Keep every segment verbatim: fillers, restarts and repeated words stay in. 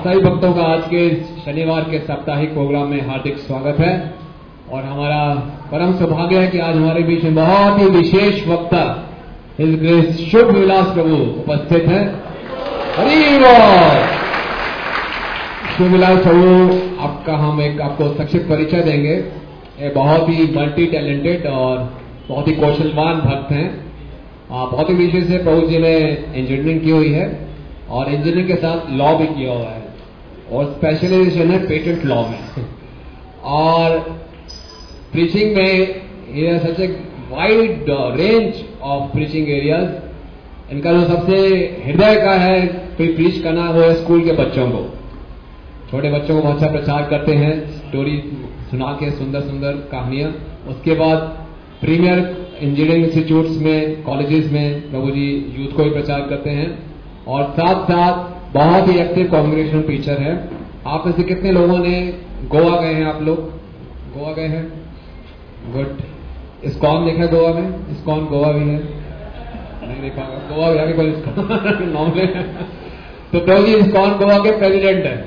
सभी भक्तों का आज के शनिवार के साप्ताहिक प्रोग्राम में हार्दिक स्वागत है। और हमारा परम सौभाग्य है कि आज हमारे बीच में बहुत ही विशेष वक्ता हिज ग्रेस शुभ विलास प्रभु उपस्थित हैं। हरि बोल। शुभ विलास प्रभु आपका हम एक आपको संक्षिप्त परिचय देंगे। ये बहुत ही मल्टी टैलेंटेड और बहुत ही कौशलवान भक्त हैं। बहुत ही विशेष है, प्रभु जी ने इंजीनियरिंग की हुई है और इंजीनियरिंग के साथ लॉ भी किया हुआ है और स्पेशलाइजेशन है पेटेंट लॉ में। और प्रीचिंग में such a wide range of preaching areas. इनका जो सबसे हृदय का है कोई प्रीच करना वो है स्कूल के बच्चों को, छोटे बच्चों को अच्छा प्रचार करते हैं, स्टोरी सुना के सुंदर सुंदर कहानियां। उसके बाद प्रीमियर इंजीनियरिंग इंस्टीट्यूट्स में, कॉलेजेस में प्रभु जी यूथ को भी प्रचार करते हैं और साथ साथ बहुत ही एक्टिव कांग्रेगेशन टीचर है। आप में से कितने लोगों ने गोवा गए हैं? आप लोग गोवा गए हैं? गुड। इस्कॉन देखा गोवा में? इस्कॉन गोवा भी है? नहीं देखा गोवा भी आगे कोई इस्कॉन मामले तो प्रभु जी इस्कॉन गोवा के प्रेसिडेंट है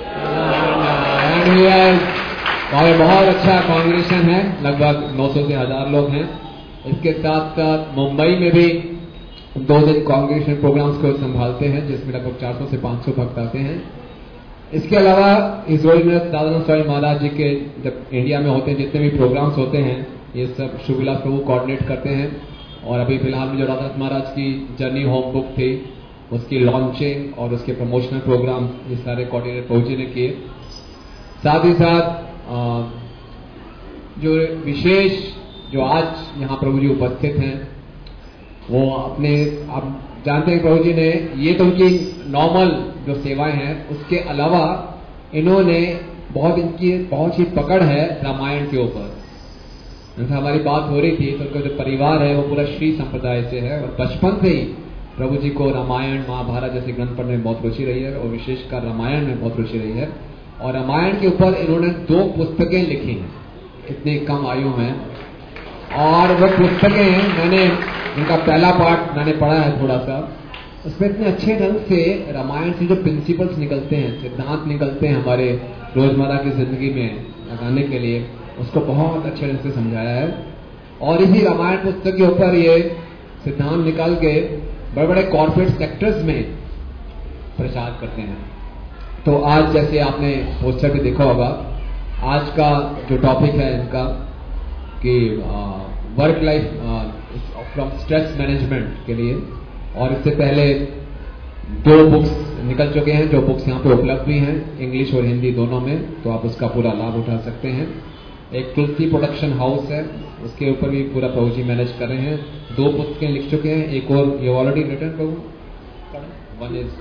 और बहुत अच्छा कांग्रेगेशन है, लगभग नौ सौ से हजार लोग हैं। इसके साथ साथ मुंबई में भी दो दिन कांग्रेगेशन प्रोग्राम्स को संभालते हैं जिसमें लगभग चार सौ से पांच सौ भक्त आते हैं। इसके अलावा इस रोज में दादानंद स्वामी महाराज जी के जब इंडिया में होते हैं जितने भी प्रोग्राम्स होते हैं ये सब शुभ विलास प्रभु कोऑर्डिनेट करते हैं। और अभी फिलहाल में जो दादानंद महाराज की जर्नी होम बुक थी उसकी लॉन्चिंग और उसके प्रमोशनल प्रोग्राम ये सारे कोऑर्डिनेट प्रभु जी ने किए। साथ ही साथ जो विशेष जो आज यहाँ प्रभु जी उपस्थित हैं वो अपने आप जानते हैं प्रभु जी ने ये तो उनकी नॉर्मल जो सेवाएं हैं उसके अलावा इन्होंने बहुत इनकी बहुत ही पकड़ है रामायण के ऊपर। जैसे हमारी बात हो रही थी तो उनका जो परिवार है वो पूरा श्री संप्रदाय से है और बचपन से ही प्रभु जी को रामायण महाभारत जैसे ग्रंथ पढ़ने में बहुत रुचि रही है और विशेषकर रामायण में बहुत रुचि रही है। और रामायण के ऊपर इन्होंने दो पुस्तकें लिखी हैं इतनी कम आयु में। और वो पुस्तकें मैंने उनका पहला पार्ट मैंने पढ़ा है थोड़ा सा, उसमें इतने अच्छे ढंग से रामायण से जो प्रिंसिपल्स निकलते हैं, सिद्धांत निकलते हैं हमारे रोजमर्रा की जिंदगी में लगाने के लिए, उसको बहुत अच्छे ढंग से समझाया है। और इसी रामायण पुस्तक के ऊपर ये सिद्धांत निकाल के बड़े बड़े कॉर्पोरेट सेक्टर्स में प्रचार करते हैं। तो आज जैसे आपने पोस्टर पे देखा होगा, आज का जो टॉपिक है इनका कि work life from stress management के लिए। और इससे पहले दो बुक्स निकल चुके हैं जो बुक्स यहाँ पे उपलब्ध भी हैं इंग्लिश और हिंदी दोनों में, तो आप उसका पूरा लाभ उठा सकते हैं। एक तुलसी प्रोडक्शन हाउस है उसके ऊपर भी पूरा प्रभु जी मैनेज कर रहे हैं। दो पुस्तकें लिख चुके हैं, एक और ये already written Prabhu one is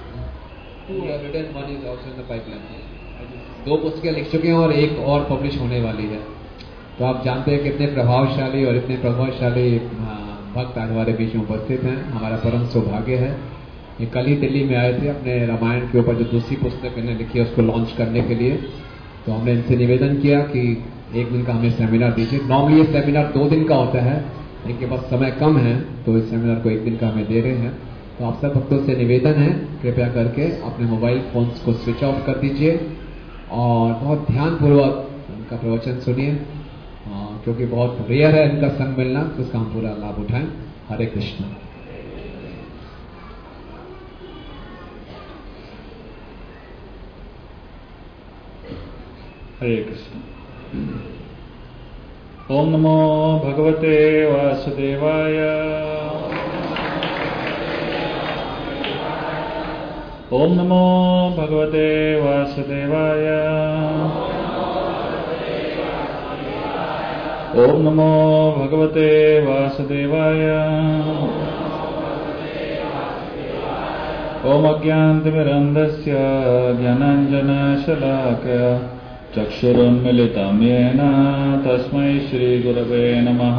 written one is also in the pipeline. दो पुस्तकें लिख चुके हैं और एक और पब्लिश होने वाली है। तो आप जानते हैं कितने प्रभावशाली और इतने प्रभावशाली भक्त आज हमारे बीच में उपस्थित हैं। हमारा परम सौभाग्य है। ये कल ही दिल्ली में आए थे अपने रामायण के ऊपर जो दूसरी पुस्तक इन्हें लिखी है उसको लॉन्च करने के लिए। तो हमने इनसे निवेदन किया कि एक दिन का हमें सेमिनार दीजिए। नॉर्मली ये सेमिनार दो दिन का होता है, इनके पास समय कम है तो इस सेमिनार को एक दिन का हमें दे रहे हैं। तो आप सब भक्तों से निवेदन है कृपया करके अपने मोबाइल फोन्स को स्विच ऑफ कर दीजिए और बहुत ध्यानपूर्वक उनका प्रवचन सुनिए, क्योंकि बहुत रेयर है इनका संग मिलना, तो इसका हम पूरा लाभ उठाएं। हरे कृष्ण। हरे कृष्ण। ओम नमो भगवते वासुदेवाय। ओम नमो भगवते वासुदेवाय। ओम नमो भगवते वासुदेवाय। ओम अज्ञानतिमिरन्धस्य ज्ञानाञ्जनशलाकया चक्षुरुन्मिलितं येन तस्मै श्रीगुरवे नमः।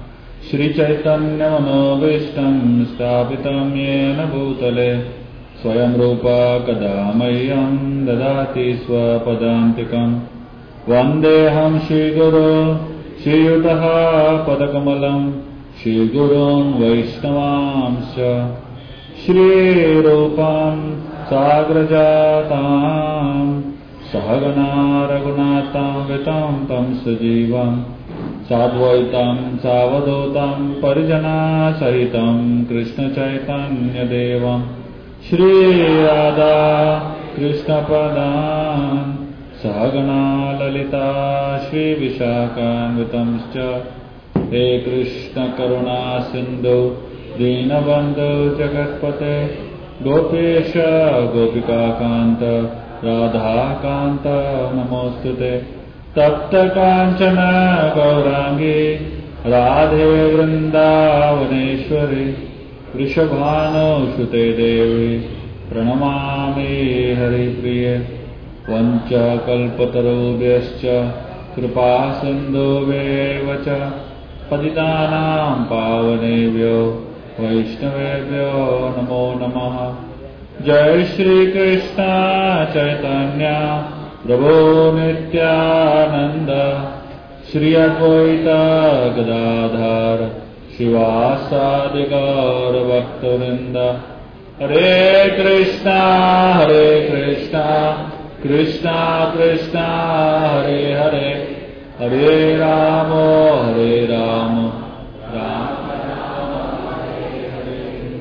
श्रीचैतन्यमनोभीष्टं स्थापितं येन भूतले स्वयं रूपा कदा मह्यं ददाति स्वपदान्तिकं। वन्देऽहं श्रीगुरो श्रीयुतः पदकमलं श्रीगुरून् वैष्णवांश्च श्रीरूपां साग्रजाताम् सहगना रघुनाथान्वितं तं सजीवम् साद्वैतं सावधूतं परिजनसहितं कृष्णचैतन्यदेवं श्रीराधा कृष्णपदान् सहगना ललिता श्रीविशाखान्वितंश्च हे कृष्ण करुणा सिन्धु दीनबन्धु जगत्पते गोपेश गोपिकाकान्त राधाकान्त नमोऽस्तुते तप्त कांचन गौरांगी राधे वृंदावनेश्वरी वृषभानुसुते देवी प्रणमामि हरिप्रिये वंचकल्पतरुभ्यश्च कृपा सिन्धुभ्येव च पतितानां पावनेभ्यो वैष्णवेभ्यो नमो नमः। जय श्री कृष्ण चैतन्य प्रभो नित्यानंद श्री अद्वैत गदाधर शिवासादि गौर भक्तवृंद। हरे कृष्णा हरे कृष्णा कृष्णा कृष्णा हरे हरे हरे राम हरे राम राम राम हरे हरे।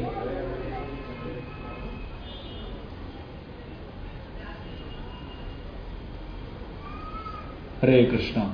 हरे कृष्णा।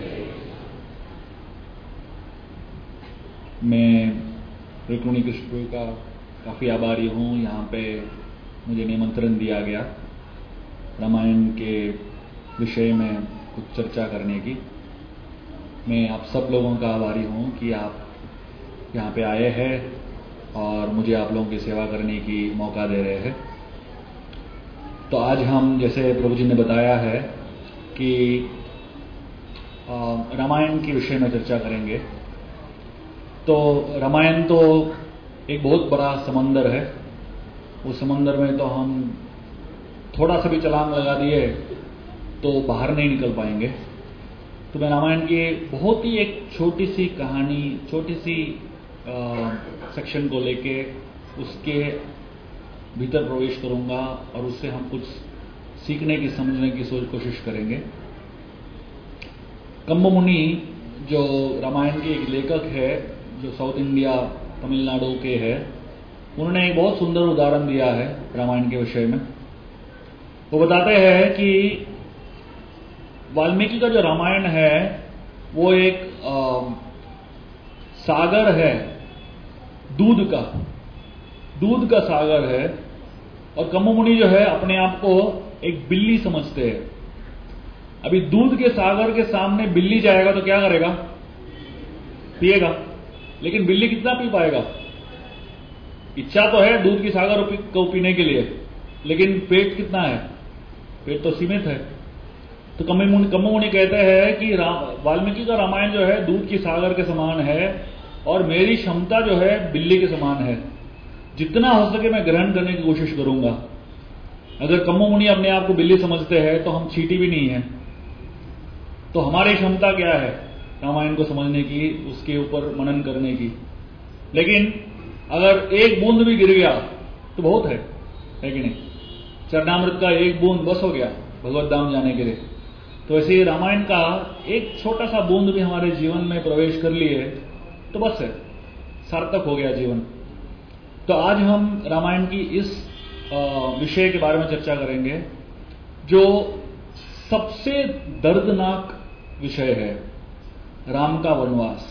मैं रुक्मिणी कृष्ण का काफ़ी आभारी हूँ। यहाँ पे मुझे निमंत्रण दिया गया रामायण के विषय में कुछ चर्चा करने की। मैं आप सब लोगों का आभारी हूँ कि आप यहाँ पे आए हैं और मुझे आप लोगों की सेवा करने की मौका दे रहे हैं। तो आज हम, जैसे प्रभु जी ने बताया है, कि रामायण के विषय में चर्चा करेंगे। तो रामायण तो एक बहुत बड़ा समंदर है। उस समंदर में तो हम थोड़ा सा भी छलांग लगा दिए तो बाहर नहीं निकल पाएंगे। तो मैं रामायण की बहुत ही एक छोटी सी कहानी, छोटी सी आ, सेक्शन को लेके उसके भीतर प्रवेश करूंगा और उससे हम कुछ सीखने की, समझने की सोच कोशिश करेंगे। कम्ब मुनि जो रामायण के एक लेखक है, जो साउथ इंडिया तमिलनाडु के हैं, उन्होंने एक बहुत सुंदर उदाहरण दिया है रामायण के विषय में। वो बताते हैं कि वाल्मीकि का जो रामायण है वो एक आ, सागर है, दूध का दूध का सागर है। और कम्ब मुनि जो है अपने आप को एक बिल्ली समझते हैं। अभी दूध के सागर के सामने बिल्ली जाएगा तो क्या करेगा? पिएगा। लेकिन बिल्ली कितना पी पाएगा? इच्छा तो है दूध की सागर को पीने के लिए, लेकिन पेट कितना है? पेट तो सीमित है। तो कम्ब मुनि कम्ब मुनि कहते हैं कि वाल्मीकि का रामायण जो है दूध की सागर के समान है और मेरी क्षमता जो है बिल्ली के समान है। जितना हो सके मैं ग्रहण करने की कोशिश करूंगा। अगर कम्ब मुनि अपने आप को बिल्ली समझते हैं तो हम चींटी भी नहीं है। तो हमारी क्षमता क्या है रामायण को समझने की, उसके ऊपर मनन करने की। लेकिन अगर एक बूंद भी गिर गया तो बहुत है, है कि नहीं? चरणामृत का एक बूंद बस हो गया भगवत धाम जाने के लिए। तो ऐसे ही रामायण का एक छोटा सा बूंद भी हमारे जीवन में प्रवेश कर लिए तो बस है, सार्थक हो गया जीवन। तो आज हम रामायण की इस विषय के बारे में चर्चा करेंगे जो सबसे दर्दनाक विषय है, राम का वनवास।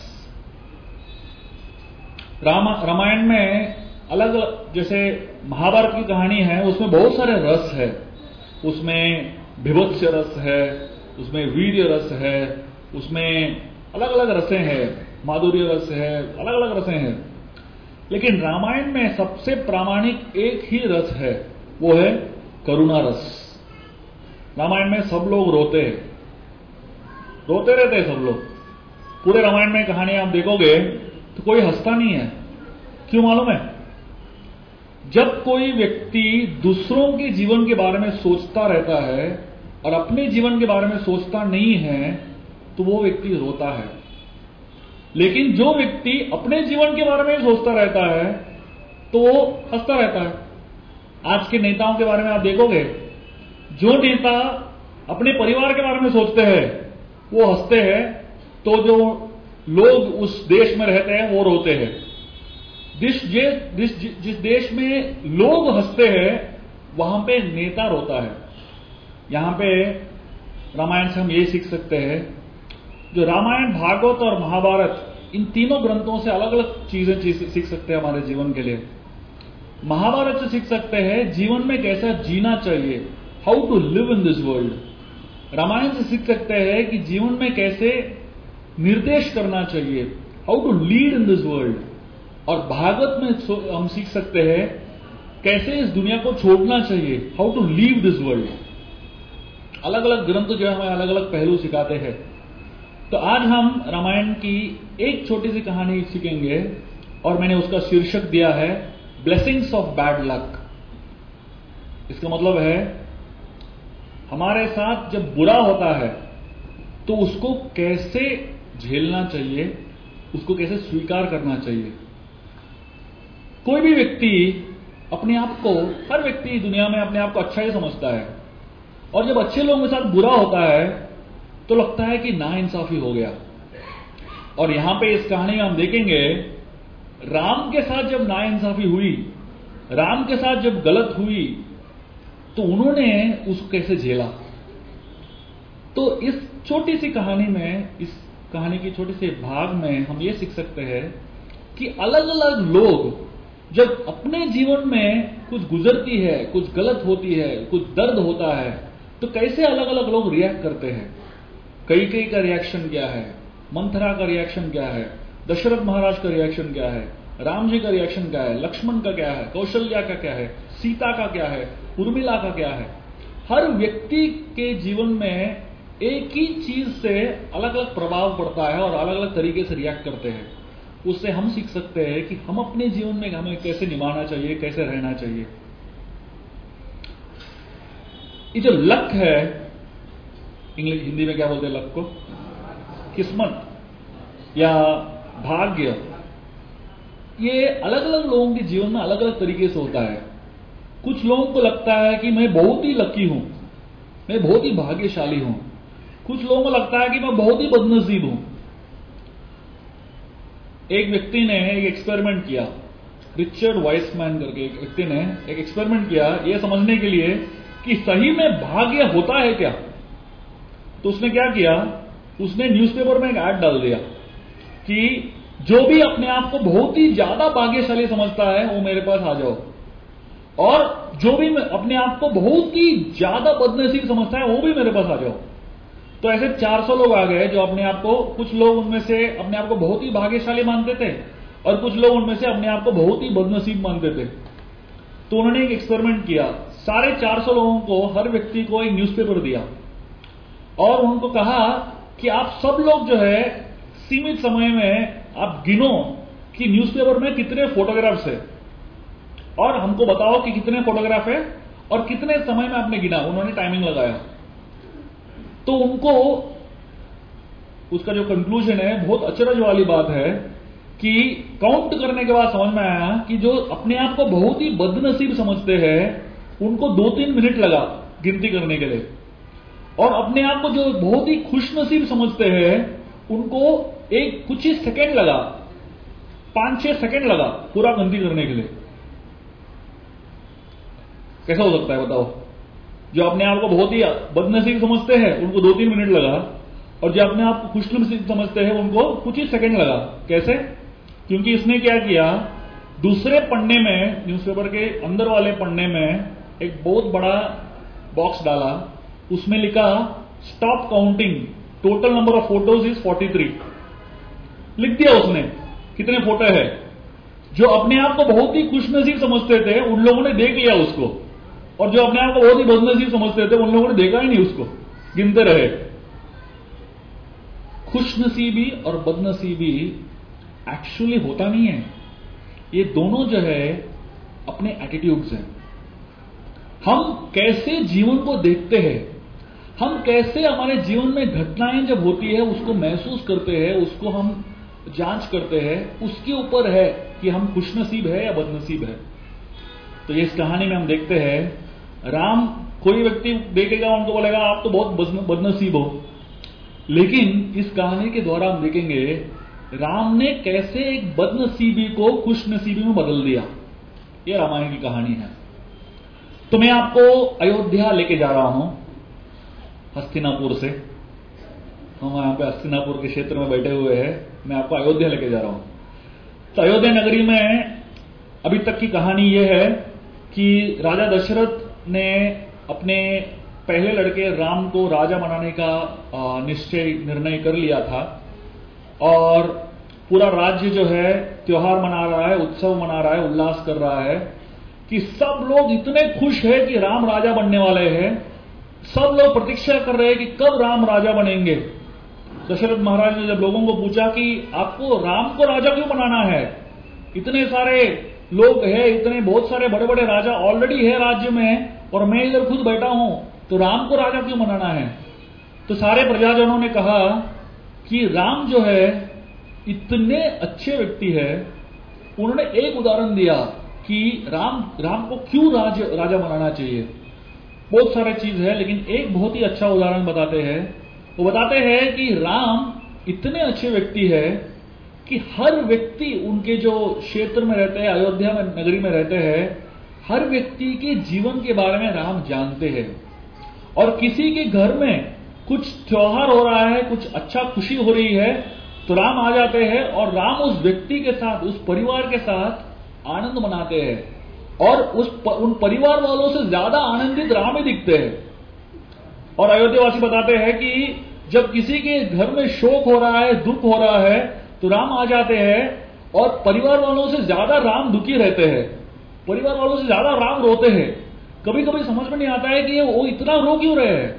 राम रामायण में अलग, जैसे महाभारत की कहानी है उसमें बहुत सारे रस है। उसमें भीभत्स रस है, उसमें वीर्य रस है, उसमें अलग अलग रसें हैं, माधुर्य रस है, अलग अलग रसें हैं। लेकिन रामायण में सबसे प्रामाणिक एक ही रस है, वो है करुणा रस। रामायण में सब लोग रोते हैं, रोते रहते हैं सब लोग। पूरे रामायण में कहानी आप देखोगे तो कोई हंसता नहीं है। क्यों मालूम है? जब कोई व्यक्ति दूसरों के जीवन के बारे में सोचता रहता है और अपने जीवन के बारे में सोचता नहीं है तो वो व्यक्ति रोता है। लेकिन जो व्यक्ति अपने जीवन के बारे में सोचता रहता है तो वो हंसता रहता है। आज के नेताओं के बारे में आप देखोगे, जो नेता अपने परिवार के बारे में सोचते हैं वो हंसते हैं, तो जो लोग उस देश में रहते हैं वो रोते हैं। जिस जिस जिस देश में लोग हंसते हैं वहां पे नेता रोता है। यहां पे रामायण से हम ये सीख सकते हैं, जो रामायण, भागवत और महाभारत, इन तीनों ग्रंथों से अलग अलग चीजें सीख सकते हैं हमारे जीवन के लिए। महाभारत से सीख सकते हैं जीवन में कैसा जीना चाहिए, how to live in this world. Ramayan से सीख सकते हैं कि जीवन में कैसे निर्देश करना चाहिए, how to lead in this world. और भागवत में हम सीख सकते हैं कैसे इस दुनिया को छोड़ना चाहिए, how to leave this world. अलग अलग ग्रंथ जो है हमें अलग अलग पहलू सिखाते हैं। तो आज हम रामायण की एक छोटी सी कहानी सीखेंगे और मैंने उसका शीर्षक दिया है ब्लेसिंग्स ऑफ बैड लक। इसका मतलब है हमारे साथ जब बुरा होता है तो उसको कैसे झेलना चाहिए, उसको कैसे स्वीकार करना चाहिए। कोई भी व्यक्ति अपने आप को, हर व्यक्ति दुनिया में अपने आप को अच्छा ही समझता है, और जब अच्छे लोगों के साथ बुरा होता है तो लगता है कि नाइंसाफी हो गया। और यहां पे इस कहानी में हम देखेंगे राम के साथ जब नाइंसाफी हुई, राम के साथ जब गलत हुई, तो उन्होंने उसको कैसे झेला। तो इस छोटी सी कहानी में, इस कहानी की छोटे से भाग में हम ये सीख सकते हैं कि अलग अलग लोग जब अपने जीवन में कुछ गुजरती है, कुछ गलत होती है, कुछ दर्द होता है, तो कैसे अलग अलग लोग रिएक्ट करते हैं। कई कई का रिएक्शन क्या है, मंथरा का रिएक्शन क्या है, दशरथ महाराज का रिएक्शन क्या है, राम जी का रिएक्शन क्या है, लक्ष्मण का क्या है, कौशल्या का क्या है, सीता का क्या है, उर्मिला का क्या है। हर व्यक्ति के जीवन में एक ही चीज से अलग अलग प्रभाव पड़ता है और अलग अलग तरीके से रिएक्ट करते हैं। उससे हम सीख सकते हैं कि हम अपने जीवन में हमें कैसे निभाना चाहिए, कैसे रहना चाहिए। ये जो लक है, इंग्लिश हिंदी में क्या बोलते हैं लक को, किस्मत या भाग्य, ये अलग अलग लोगों के जीवन में अलग अलग तरीके से होता है। कुछ लोगों को लगता है कि मैं बहुत ही लकी हूं, मैं बहुत ही भाग्यशाली हूं। कुछ लोगों को लगता है कि मैं बहुत ही बदनसीब हूं। एक व्यक्ति ने एक एक्सपेरिमेंट किया, रिचर्ड वाइसमैन करके एक व्यक्ति ने एक एक्सपेरिमेंट किया यह समझने के लिए कि सही में भाग्य होता है क्या। तो उसने क्या किया, उसने न्यूज़पेपर में एक ऐड डाल दिया कि जो भी अपने आप को बहुत ही ज्यादा भाग्यशाली समझता है वो मेरे पास आ जाओ, और जो भी अपने आप को बहुत ही ज्यादा बदनसीब समझता है वो भी मेरे पास आ जाओ। तो ऐसे चार सौ लोग आ गए जो अपने आप को, कुछ लोग उनमें से अपने आप को बहुत ही भाग्यशाली मानते थे और कुछ लोग उनमें से अपने आप को बहुत ही बदनसीब मानते थे। तो उन्होंने एक एक्सपेरिमेंट किया, सारे चार सौ लोगों को, हर व्यक्ति को एक न्यूज़पेपर दिया और उनको कहा कि आप सब लोग जो है सीमित समय में आप गिनो कि न्यूज़पेपर में कितने फोटोग्राफ्स है और हमको बताओ कि कितने फोटोग्राफ है और कितने समय में आपने गिना। उन्होंने टाइमिंग लगाया। तो उनको उसका जो कंक्लूजन है, बहुत अचरज वाली बात है कि काउंट करने के बाद समझ में आया कि जो अपने आप को बहुत ही बदनसीब समझते हैं उनको दो तीन मिनट लगा गिनती करने के लिए, और अपने आप को जो बहुत ही खुशनसीब समझते हैं उनको एक कुछ ही सेकंड लगा, पांच छह सेकंड लगा पूरा गिनती करने के लिए। कैसा हो सकता है बताओ। जो अपने आप को बहुत ही बदनसीब समझते हैं उनको दो तीन मिनट लगा, और जो अपने आप को खुशनसीब समझते हैं उनको कुछ ही सेकंड लगा। कैसे? क्योंकि इसने क्या किया, दूसरे पन्ने में, न्यूज़पेपर के अंदर वाले पन्ने में एक बहुत बड़ा बॉक्स डाला, उसमें लिखा stop counting, total number of photos is forty three. लिख दिया उसने कितने फोटो है। जो अपने आप को बहुत ही खुशनसीब समझते थे उन लोगों ने देख लिया उसको, और जो अपने आप को बहुत ही बदनसीब समझते थे उन लोगों ने देखा ही नहीं उसको, गिनते रहे। खुशनसीबी और बदनसीबी एक्चुअली होता नहीं है, ये दोनों जो है अपने एटीट्यूड्स हैं। हम कैसे जीवन को देखते हैं, हम कैसे हमारे जीवन में घटनाएं जब होती है उसको महसूस करते हैं, उसको हम जांच करते हैं, उसके ऊपर है कि हम खुशनसीब है या बदनसीब है। तो इस कहानी में हम देखते हैं राम, कोई व्यक्ति देखेगा उनको बोलेगा आप तो बहुत बदनसीब हो, लेकिन इस कहानी के द्वारा हम देखेंगे राम ने कैसे एक बदनसीबी को खुशनसीबी में बदल दिया। यह रामायण की कहानी है। तो मैं आपको अयोध्या लेके जा रहा हूं, हस्तिनापुर से। हम यहाँ पे हस्तिनापुर के क्षेत्र में बैठे हुए हैं, मैं आपको अयोध्या लेके जा रहा हूं। तो अयोध्या नगरी में अभी तक की कहानी यह है कि राजा दशरथ ने अपने पहले लड़के राम को राजा बनाने का निश्चय निर्णय कर लिया था और पूरा राज्य जो है त्योहार मना रहा है, उत्सव मना रहा है, उल्लास कर रहा है कि सब लोग इतने खुश हैं कि राम राजा बनने वाले हैं। सब लोग प्रतीक्षा कर रहे हैं कि कब राम राजा बनेंगे। दशरथ महाराज ने जब लोगों को पूछा कि आपको राम को राजा क्यों बनाना है, इतने सारे लोग हैं, इतने बहुत सारे बड़े बड़े राजा ऑलरेडी है राज्य में और मैं इधर खुद बैठा हूं, तो राम को राजा क्यों बनाना है। तो सारे प्रजाजनों ने कहा कि राम जो है इतने अच्छे व्यक्ति है। उन्होंने एक उदाहरण दिया कि राम राम को क्यों राज, राजा बनाना चाहिए। बहुत सारे चीज है, लेकिन एक बहुत ही अच्छा उदाहरण बताते हैं। वो बताते हैं कि राम इतने अच्छे व्यक्ति है कि हर व्यक्ति उनके जो क्षेत्र में रहते हैं, अयोध्या में नगरी में रहते हैं, हर व्यक्ति के जीवन के बारे में राम जानते हैं। और किसी के घर में कुछ त्योहार हो रहा है, कुछ अच्छा खुशी हो रही है, तो राम आ जाते हैं और राम उस व्यक्ति के साथ, उस परिवार के साथ आनंद मनाते हैं और उस उन परिवार वालों से ज्यादा आनंदित राम ही दिखते हैं। और अयोध्यावासी बताते हैं कि जब किसी के घर में शोक हो रहा है, दुख हो रहा है, तो राम आ जाते हैं और परिवार वालों से ज्यादा राम दुखी रहते हैं, परिवार वालों से ज्यादा राम रोते हैं। कभी कभी समझ में नहीं आता है कि वो इतना रो क्यों रहे हैं।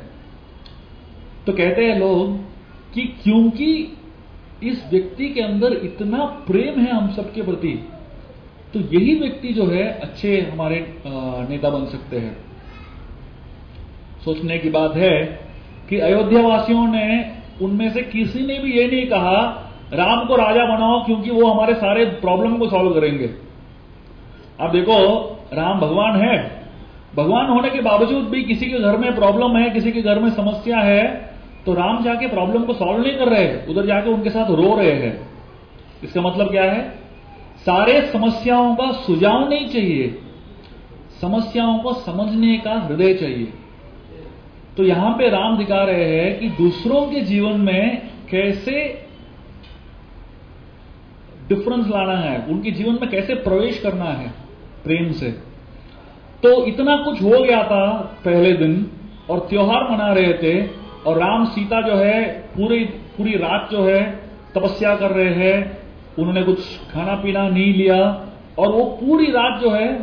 तो कहते हैं लोग कि क्योंकि इस व्यक्ति के अंदर इतना प्रेम है हम सबके प्रति, तो यही व्यक्ति जो है अच्छे हमारे नेता बन सकते हैं। सोचने की बात है कि अयोध्यावासियों ने, उनमें से किसी ने भी ये नहीं कहा राम को राजा बनाओ क्योंकि वो हमारे सारे प्रॉब्लम को सॉल्व करेंगे। आप देखो, राम भगवान है, भगवान होने के बावजूद भी किसी के घर में प्रॉब्लम है, किसी के घर में समस्या है, तो राम जाके प्रॉब्लम को सॉल्व नहीं कर रहे, उधर जाके उनके साथ रो रहे हैं। इसका मतलब क्या है? सारे समस्याओं का सुझाव नहीं चाहिए, समस्याओं को समझने का हृदय चाहिए। तो यहां पे राम दिखा रहे हैं कि दूसरों के जीवन में कैसे डिफरेंस लाना है, उनके जीवन में कैसे प्रवेश करना है प्रेम से। तो इतना कुछ हो गया था पहले दिन और त्योहार मना रहे थे और राम सीता जो है पूरी पूरी रात जो है तपस्या कर रहे हैं, उन्होंने कुछ खाना पीना नहीं लिया और वो पूरी रात जो है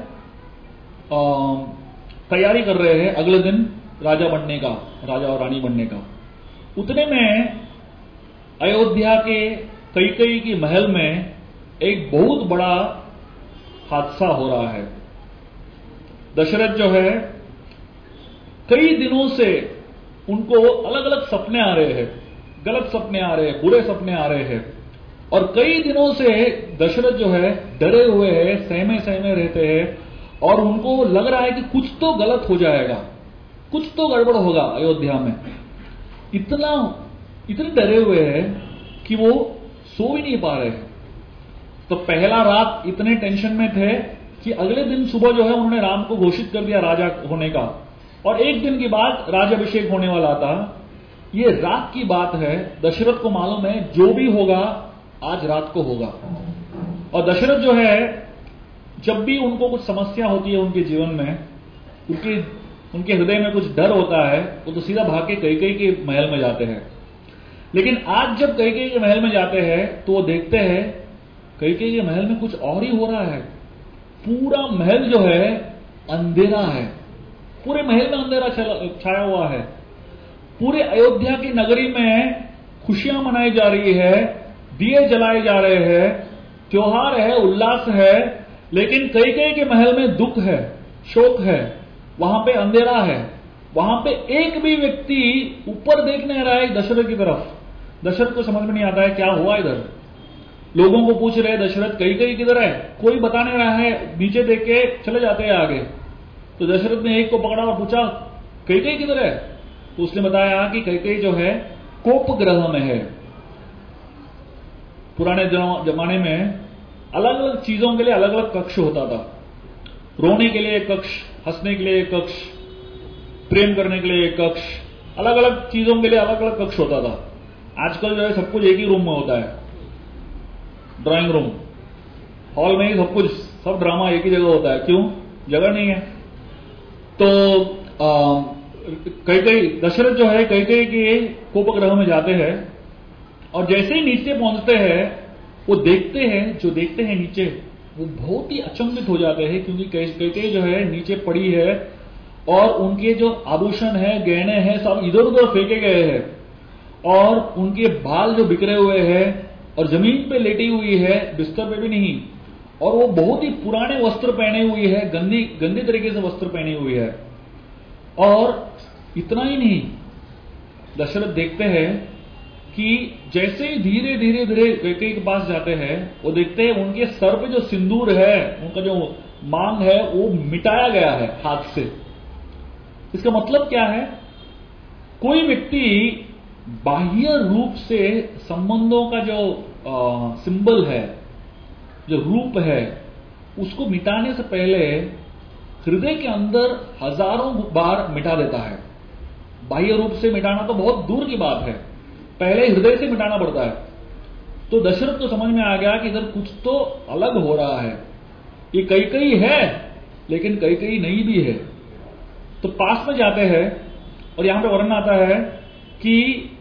तैयारी कर रहे हैं अगले दिन राजा बनने का, राजा और रानी बनने का। उतने में अयोध्या के कैकेयी की महल में एक बहुत बड़ा हादसा हो रहा है। दशरथ जो है कई दिनों से उनको अलग अलग सपने आ रहे हैं, गलत सपने आ रहे हैं, बुरे सपने आ रहे हैं और कई दिनों से दशरथ जो है डरे हुए हैं, सहमे सहमे रहते हैं और उनको लग रहा है कि कुछ तो गलत हो जाएगा, कुछ तो गड़बड़ होगा अयोध्या में। इतना इतने डरे हुए हैं कि वो सो ही नहीं पा रहे हैं। तो पहला रात इतने टेंशन में थे कि अगले दिन सुबह जो है उन्होंने राम को घोषित कर दिया राजा होने का और एक दिन के बाद राज्याभिषेक होने वाला था। ये रात की बात है, दशरथ को मालूम है जो भी होगा आज रात को होगा। और दशरथ जो है जब भी उनको कुछ समस्या होती है उनके जीवन में, उनके उनके हृदय में कुछ डर होता है, वो तो सीधा भाग के कैकेयी के महल में जाते हैं। लेकिन आज जब कैकेयी के महल में जाते हैं तो वो देखते हैं कैकेयी के महल में कुछ और ही हो रहा है। पूरा महल जो है अंधेरा है, पूरे महल में अंधेरा छाया हुआ है। पूरे अयोध्या की नगरी में खुशियां मनाई जा रही है, दिए जलाए जा रहे हैं, त्योहार है, उल्लास है, लेकिन कैकेयी के महल में दुख है, शोक है, वहां पे अंधेरा है। वहां पे एक भी व्यक्ति ऊपर देख नहीं रहा है दशरथ की तरफ। दशरथ को समझ में नहीं आता है क्या हुआ इधर। लोगों को पूछ रहे दशरथ कैकेयी किधर है, कोई बता नहीं रहा है, नीचे देख के चले जाते हैं आगे। तो दशरथ ने एक को पकड़ा और पूछा कैकेयी किधर है, तो उसने बताया कि कैकेयी जो है कोप ग्रह में है। पुराने जमाने में अलग अलग चीजों के लिए अलग अलग कक्ष होता था। रोने के लिए एक कक्ष, हंसने के लिए एक कक्ष, प्रेम करने के लिए एक कक्ष, अलग अलग चीजों के लिए अलग अलग कक्ष होता था। आजकल जो है सब कुछ एक ही रूम में होता है, ड्राइंग रूम, हॉल में ही सब कुछ, सब ड्रामा एक ही जगह होता है। क्यों? जगह नहीं है। तो कैकेयी, दशरथ जो है कैकेयी के कोप ग्रह में जाते हैं और जैसे ही नीचे पहुंचते हैं वो देखते हैं, जो देखते हैं नीचे वो बहुत ही अचंभित हो जाते हैं, क्योंकि कैकेयी जो है नीचे पड़ी है और उनके जो आभूषण है, गहने हैं, सब इधर उधर फेंके गए हैं और उनके बाल जो बिखरे हुए हैं और जमीन पे लेटी हुई है, बिस्तर पे भी नहीं, और वो बहुत ही पुराने वस्त्र पहने हुई है, गंदी गंदी तरीके से वस्त्र पहनी हुई है। और इतना ही नहीं, दशरथ देखते हैं कि जैसे ही धीरे धीरे धीरे कैकेयी के पास जाते हैं, वो देखते हैं उनके सर पे जो सिंदूर है, उनका जो मांग है, वो मिटाया गया है हाथ से। इसका मतलब क्या है? कोई व्यक्ति बाह्य रूप से संबंधों का जो सिंबल है, जो रूप है, उसको मिटाने से पहले हृदय के अंदर हजारों बार मिटा देता है। बाह्य रूप से मिटाना तो बहुत दूर की बात है, पहले हृदय से मिटाना पड़ता है। तो दशरथ को समझ में आ गया कि इधर कुछ तो अलग हो रहा है, ये कैकेयी है लेकिन कैकेयी नहीं भी है। तो पास में जाते हैं और यहां पे वर्णन आता है कि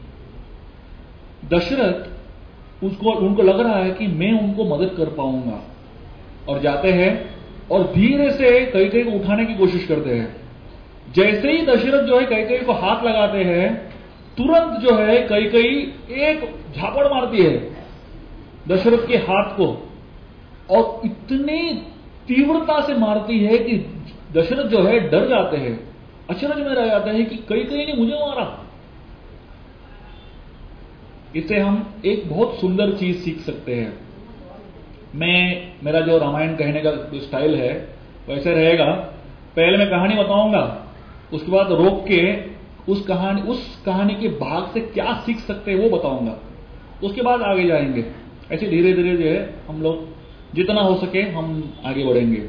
दशरथ उसको उनको लग रहा है कि मैं उनको मदद कर पाऊंगा, और जाते हैं और धीरे से कैकेयी को उठाने की कोशिश करते हैं। जैसे ही दशरथ जो है कैकेयी को हाथ लगाते हैं, तुरंत जो है कैकेयी एक झापड़ मारती है दशरथ के हाथ को, और इतनी तीव्रता से मारती है कि दशरथ जो है डर जाते हैं, अचरज में रह जाते हैं कि कैकेयी ने मुझे मारा। इससे हम एक बहुत सुंदर चीज सीख सकते हैं। मैं, मेरा जो रामायण कहने का जो स्टाइल है वैसे रहेगा, पहले मैं कहानी बताऊंगा, उसके बाद रोक के उस कहानी उस कहानी के भाग से क्या सीख सकते हैं वो बताऊंगा, उसके बाद आगे जाएंगे। ऐसे धीरे धीरे जो है हम लोग जितना हो सके हम आगे बढ़ेंगे।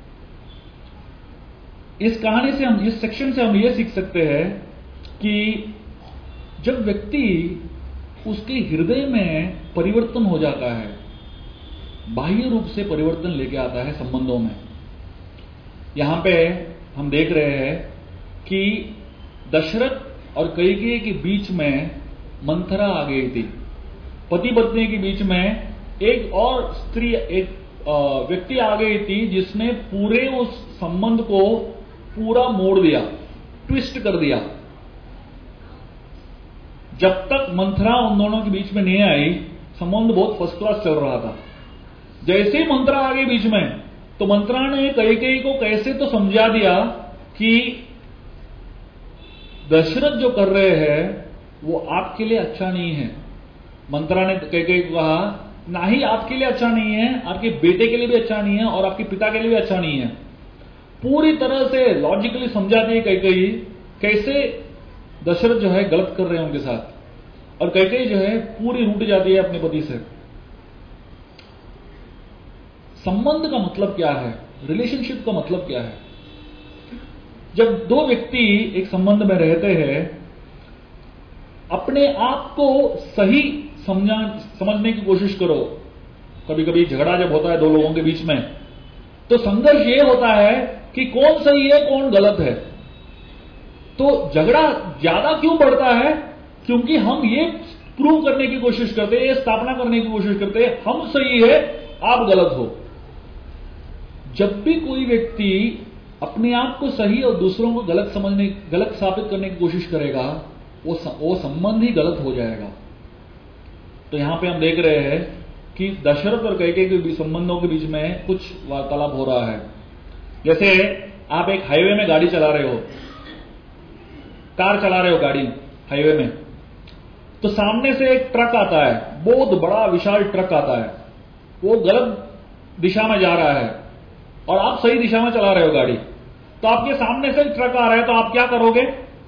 इस कहानी से हम, इस सेक्शन से हम ये सीख सकते हैं कि जब व्यक्ति उसके हृदय में परिवर्तन हो जाता है, बाह्य रूप से परिवर्तन लेके आता है संबंधों में। यहां पे हम देख रहे हैं कि दशरथ और कैकेयी के बीच में मंथरा आ गई थी। पति पत्नी के बीच में एक और स्त्री, एक व्यक्ति आ गई थी जिसने पूरे उस संबंध को पूरा मोड़ दिया, ट्विस्ट कर दिया। जब तक मंथरा उन दोनों के बीच में नहीं आई, संबंध बहुत फर्स्ट क्लास चल रहा था। जैसे ही मंथरा आ गई बीच में, तो मंथरा ने कैकेयी को कैसे तो समझा दिया कि दशरथ जो कर रहे हैं वो आपके लिए अच्छा नहीं है। मंथरा ने कैकेयी को कहा, ना ही आपके लिए अच्छा नहीं है, आपके बेटे के लिए भी अच्छा नहीं है और आपके पिता के लिए भी अच्छा नहीं है। पूरी तरह से लॉजिकली समझाती है कैकेयी कैसे दशरथ जो है गलत कर रहे हैं उनके साथ, और कैकेयी जो है पूरी रूठ जाती है अपने पति से। संबंध का मतलब क्या है? रिलेशनशिप का मतलब क्या है? जब दो व्यक्ति एक संबंध में रहते हैं, अपने आप को सही समझा समझने की कोशिश करो। कभी कभी झगड़ा जब होता है दो लोगों के बीच में, तो संघर्ष ये होता है कि कौन सही है कौन गलत है। तो झगड़ा ज्यादा क्यों बढ़ता है? क्योंकि हम ये प्रूव करने की कोशिश करते हैं, स्थापना करने की कोशिश करते हैं हम सही है आप गलत हो। जब भी कोई व्यक्ति अपने आप को सही और दूसरों को गलत समझने, गलत साबित करने की कोशिश करेगा, वो वो संबंध ही गलत हो जाएगा। तो यहां पे हम देख रहे हैं कि दशरथ और कैकेयी के बीच संबंधों के बीच में कुछ वार्तालाप हो रहा है। जैसे आप एक हाईवे में गाड़ी चला रहे हो, कार चला रहे हो गाड़ी हाईवे में, तो सामने से एक ट्रक आता है, बहुत बड़ा विशाल ट्रक आता है, वो गलत दिशा में जा रहा है और आप सही दिशा में चला रहे हो गाड़ी, तो आपके सामने से ट्रक आ रहा है तो आप क्या करोगे?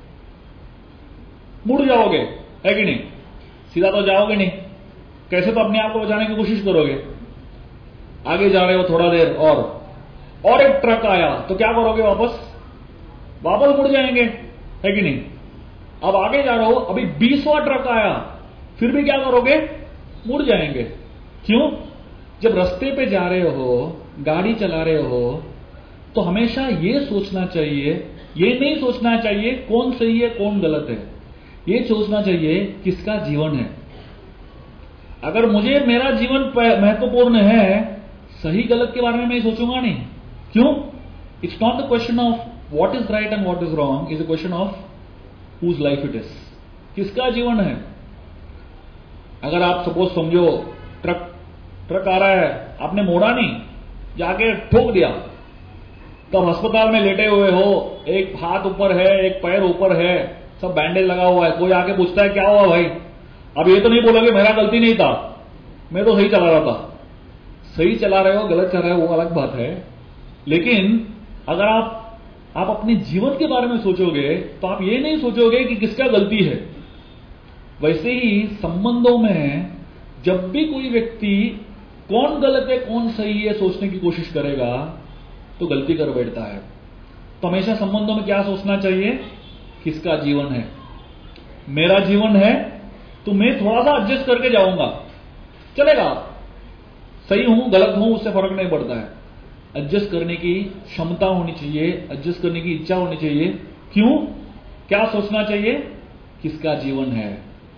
मुड़ जाओगे, है कि नहीं? सीधा तो जाओगे नहीं, कैसे तो अपने आप को बचाने की कोशिश करोगे। आगे जा रहे हो थोड़ा देर और और एक ट्रक आया तो क्या करोगे? वापस वापस मुड़ जाएंगे, है कि नहीं? अब आगे जा रहे हो, अभी बीसवां ट्रक आया, फिर भी क्या करोगे? मुड़ जाएंगे। क्यों? जब रास्ते पे जा रहे हो, गाड़ी चला रहे हो, तो हमेशा ये सोचना चाहिए, ये नहीं सोचना चाहिए कौन सही है कौन गलत है, ये सोचना चाहिए किसका जीवन है। अगर मुझे मेरा जीवन महत्वपूर्ण है, सही गलत के बारे में मैं सोचूंगा नहीं। क्यों? It's not the question of what is right and what is wrong, is a question of whose life it is, किसका जीवन है। अगर आप सपोज समझो ट्रक ट्रक आ रहा है, आपने मोड़ा नहीं, जाके ठोक दिया, तब अस्पताल में लेटे हुए हो, एक हाथ ऊपर है, एक पैर ऊपर है, सब बैंडेज लगा हुआ है, कोई आके पूछता है क्या हुआ भाई? अब ये तो नहीं बोलोगे मेरा गलती नहीं था, मैं तो सही चला रहा था। सही चला रहे हो गलत चला रहे हो वो अलग बात है, लेकिन अगर आप आप अपने जीवन के बारे में सोचोगे तो आप ये नहीं सोचोगे कि किसका गलती है। वैसे ही संबंधों में जब भी कोई व्यक्ति कौन गलत है कौन सही है सोचने की कोशिश करेगा तो गलती कर बैठता है। तो हमेशा संबंधों में क्या सोचना चाहिए? किसका जीवन है? मेरा जीवन है तो मैं थोड़ा सा एडजस्ट करके जाऊंगा, चलेगा, सही हूं गलत हूं उससे फर्क नहीं पड़ता है। एडजस्ट करने की क्षमता होनी चाहिए, एडजस्ट करने की इच्छा होनी चाहिए। क्यों? क्या सोचना चाहिए? किसका जीवन है।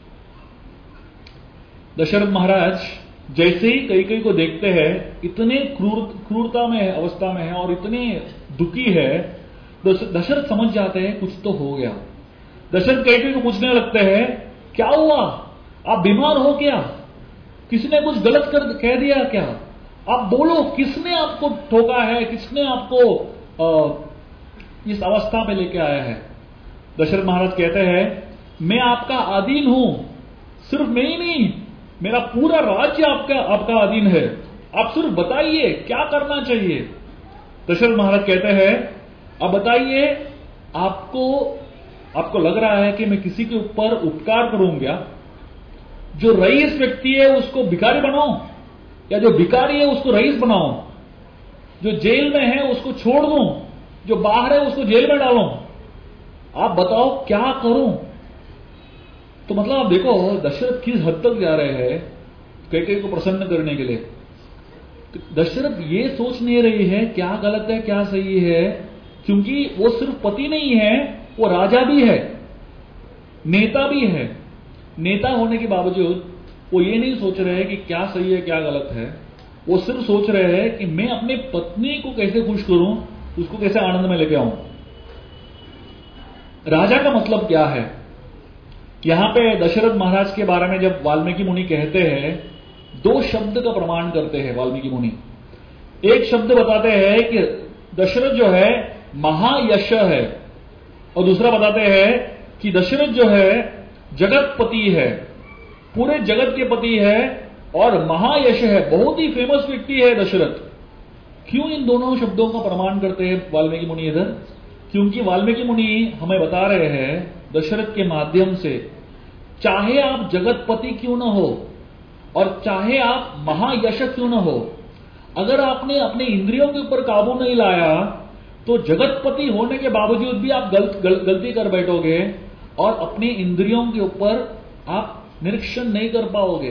दशरथ महाराज जैसे ही कैकेयी को देखते हैं, इतने क्रूर क्रूरता में अवस्था में है और इतने दुखी है, दशरथ समझ जाते हैं कुछ तो हो गया। दशरथ कैकेयी को पूछने लगते हैं क्या हुआ, आप बीमार हो क्या, किसी ने कुछ गलत कर कह दिया क्या, आप बोलो किसने आपको ठोका है, किसने आपको आ, इस अवस्था पे लेके आया है। दशरथ महाराज कहते हैं मैं आपका अधीन हूं, सिर्फ मैं ही नहीं मेरा पूरा राज्य आपका आपका अधीन है, आप सिर्फ बताइए क्या करना चाहिए। दशरथ महाराज कहते हैं अब बताइए, आपको आपको लग रहा है कि मैं किसी के ऊपर उपकार करूंगा, जो रईस व्यक्ति है उसको भिखारी बनाऊं या जो भिखारी है उसको रईस बनाऊं, जो जेल में है उसको छोड़ दूं, जो बाहर है उसको जेल में डालूं, आप बताओ क्या करूं। तो मतलब आप देखो दशरथ किस हद तक जा रहे हैं कैकेयी को प्रसन्न करने के लिए। तो दशरथ ये सोच नहीं रही है क्या गलत है क्या सही है, क्योंकि वो सिर्फ पति नहीं है, वो राजा भी है, नेता भी है। नेता होने के बावजूद वो ये नहीं सोच रहे हैं कि क्या सही है क्या गलत है, वो सिर्फ सोच रहे हैं कि मैं अपनी पत्नी को कैसे खुश करूं, उसको कैसे आनंद में लेके आऊं। राजा का मतलब क्या है? यहां पे दशरथ महाराज के बारे में जब वाल्मीकि मुनि कहते हैं, दो शब्द का प्रमाण करते हैं वाल्मीकि मुनि। एक शब्द बताते हैं कि दशरथ जो है महायश है, और दूसरा बताते हैं कि दशरथ जो है जगतपति है, पूरे जगत के पति है और महायश है, बहुत ही फेमस व्यक्ति है दशरथ। क्यों इन दोनों शब्दों का प्रमाण करते हैं वाल्मीकि मुनि इधर? क्योंकि वाल्मीकि मुनि हमें बता रहे हैं दशरथ के माध्यम से, चाहे आप जगतपति क्यों न हो और चाहे आप महायश क्यों न हो, अगर आपने अपने इंद्रियों के ऊपर काबू नहीं लाया तो जगतपति होने के बावजूद भी आप गलत गल, गलती कर बैठोगे और अपने इंद्रियों के ऊपर आप निरीक्षण नहीं कर पाओगे।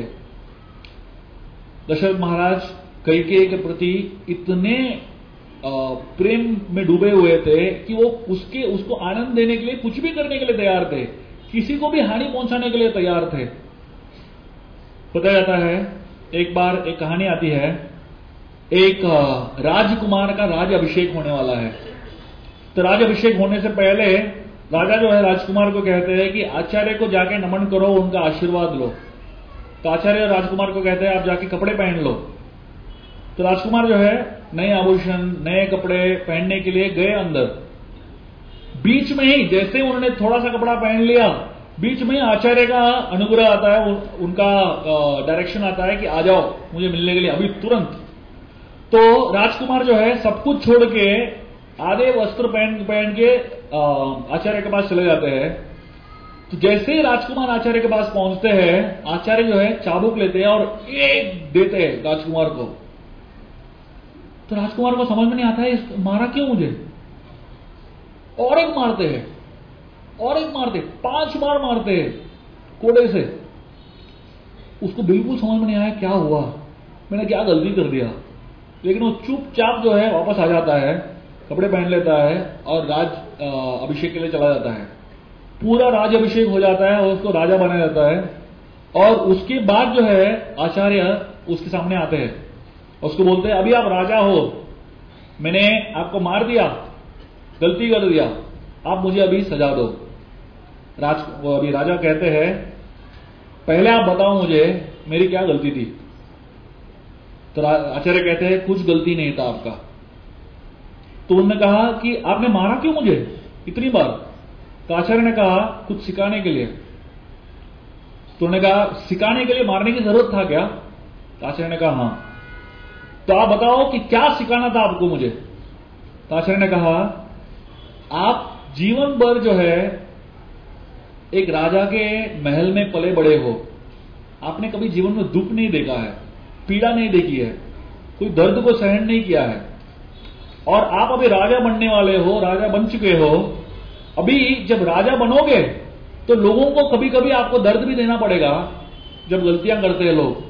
दशरथ महाराज कैकेयी के प्रति इतने प्रेम में डूबे हुए थे कि वो उसके उसको आनंद देने के लिए कुछ भी करने के लिए तैयार थे, किसी को भी हानि पहुंचाने के लिए तैयार थे। बताया जाता है एक बार एक कहानी आती है, एक राजकुमार का राज अभिषेक होने वाला है। तो राज अभिषेक होने से पहले राजा जो है राजकुमार को कहते हैं कि आचार्य को जाके नमन करो, उनका आशीर्वाद लो। तो आचार्य राजकुमार को कहते हैं आप जाके कपड़े पहन लो। तो राजकुमार जो है नए आभूषण नए कपड़े पहनने के लिए गए अंदर। बीच में ही जैसे उन्होंने थोड़ा सा कपड़ा पहन लिया, बीच में आचार्य का अनुग्रह आता है, उन, उनका डायरेक्शन आता है कि आ जाओ मुझे मिलने के लिए अभी तुरंत। तो राजकुमार जो है सब कुछ छोड़ के आधे वस्त्र पहन पहन के आचार्य के पास चले जाते हैं। तो जैसे ही राजकुमार आचार्य के पास पहुंचते हैं, आचार्य जो है चाबुक लेते हैं और एक देते हैं राजकुमार को। तो राजकुमार को समझ में नहीं आता है मारा क्यों मुझे, और एक मारते हैं और एक मारते, पांच बार मारते हैं कोड़े से। उसको बिल्कुल समझ में नहीं आया क्या हुआ, मैंने क्या गलती कर दिया। लेकिन वो चुपचाप जो है वापस आ जाता है, कपड़े पहन लेता है और राज अभिषेक के लिए चला जाता है। पूरा राज अभिषेक हो जाता है और उसको राजा बनाया जाता है। और उसके बाद जो है आचार्य उसके सामने आते हैं, उसको बोलते हैं अभी आप राजा हो, मैंने आपको मार दिया, गलती कर दिया, आप मुझे अभी सजा दो। राज अभी राजा कहते हैं पहले आप बताओ मुझे मेरी क्या गलती थी। तो आचार्य कहते हैं कुछ गलती नहीं था आपका। तो उन्होंने कहा कि आपने मारा क्यों मुझे इतनी बार। तो आचार्य ने कहा कुछ सिखाने के लिए। तो उन्होंने कहा सिखाने के लिए मारने की जरूरत था क्या। तो आचार्य ने कहा हां। तो आप बताओ कि क्या सिखाना था आपको मुझे। तो आचार्य ने कहा आप जीवन भर जो है एक राजा के महल में पले बड़े हो, आपने कभी जीवन में दुख नहीं देखा है, पीड़ा नहीं देखी है, कोई दर्द को सहन नहीं किया है, और आप अभी राजा बनने वाले हो, राजा बन चुके हो। अभी जब राजा बनोगे तो लोगों को कभी कभी आपको दर्द भी देना पड़ेगा जब गलतियां करते हैं लोग।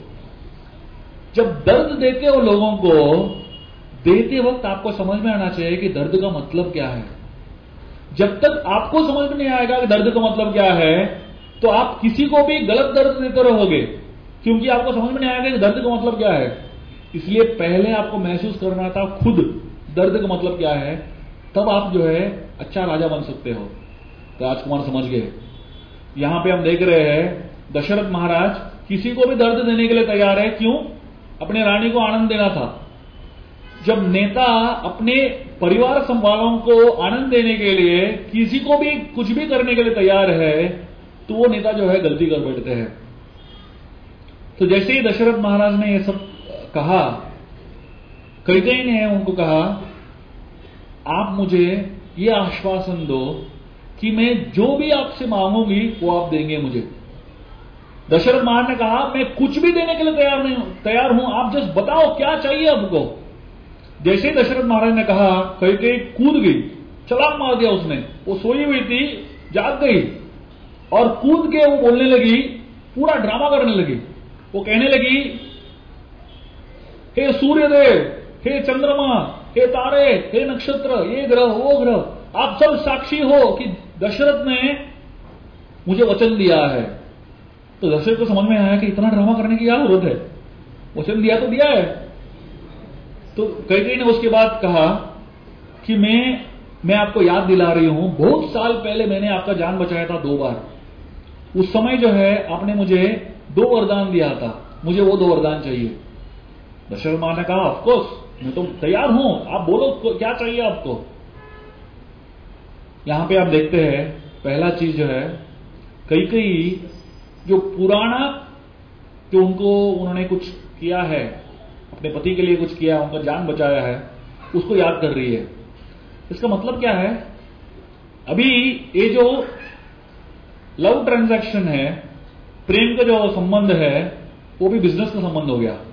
जब दर्द देते हो लोगों को, देते वक्त आपको समझ में आना चाहिए कि दर्द का मतलब क्या है। जब तक आपको समझ में नहीं आएगा कि दर्द का मतलब क्या है, तो आप किसी को भी गलत दर्द देते रहोगे, क्योंकि आपको समझ में नहीं आएगा कि दर्द का मतलब क्या है। इसलिए पहले आपको महसूस करना था खुद दर्द का मतलब क्या है, तब आप जो है अच्छा राजा बन सकते हो। तो राजकुमार समझ गए। यहां पे हम देख रहे हैं दशरथ महाराज किसी को भी दर्द देने के लिए तैयार है। क्यों? अपने रानी को आनंद देना था। जब नेता अपने परिवार वालों को आनंद देने के लिए किसी को भी कुछ भी करने के लिए तैयार है, तो वो नेता जो है गलती कर बैठते हैं। तो जैसे ही दशरथ महाराज ने ये सब कहा, कैकेयी ने उनको कहा आप मुझे ये आश्वासन दो कि मैं जो भी आपसे मांगूंगी वो आप देंगे मुझे। दशरथ महाराज ने कहा मैं कुछ भी देने के लिए तैयार नहीं तैयार हूं, आप जस्ट बताओ क्या चाहिए आपको। जैसे ही दशरथ महाराज ने कहा, कैकेयी कूद गई, छलांग मार दिया उसने। वो सोई हुई थी, जाग गई और कूद के वो बोलने लगी, पूरा ड्रामा करने लगी। वो कहने लगी हे सूर्यदेव, हे चंद्रमा, हे तारे, हे नक्षत्र, ये ग्रह वो ग्रह, आप सब साक्षी हो कि दशरथ ने मुझे वचन दिया है। तो दशरथ को समझ में आया कि इतना ड्रामा करने की क्या जरूरत है, वचन दिया तो दिया है। तो कैकेयी ने उसके बाद कहा कि मैं मैं आपको याद दिला रही हूं, बहुत साल पहले मैंने आपका जान बचाया था दो बार। उस समय जो है आपने मुझे दो वरदान दिया था, मुझे वो दो वरदान चाहिए। दशरथ महाराज ने कहा ऑफ कोर्स मैं तो तैयार हूं, आप बोलो क्या चाहिए आपको। यहां पे आप देखते हैं पहला चीज जो है, कैकेयी जो पुराना जो उनको उन्होंने कुछ किया है, अपने पति के लिए कुछ किया, उनका जान बचाया है, उसको याद कर रही है। इसका मतलब क्या है, अभी ये जो लव ट्रांजैक्शन है, प्रेम का जो संबंध है, वो भी बिजनेस का संबंध हो गया।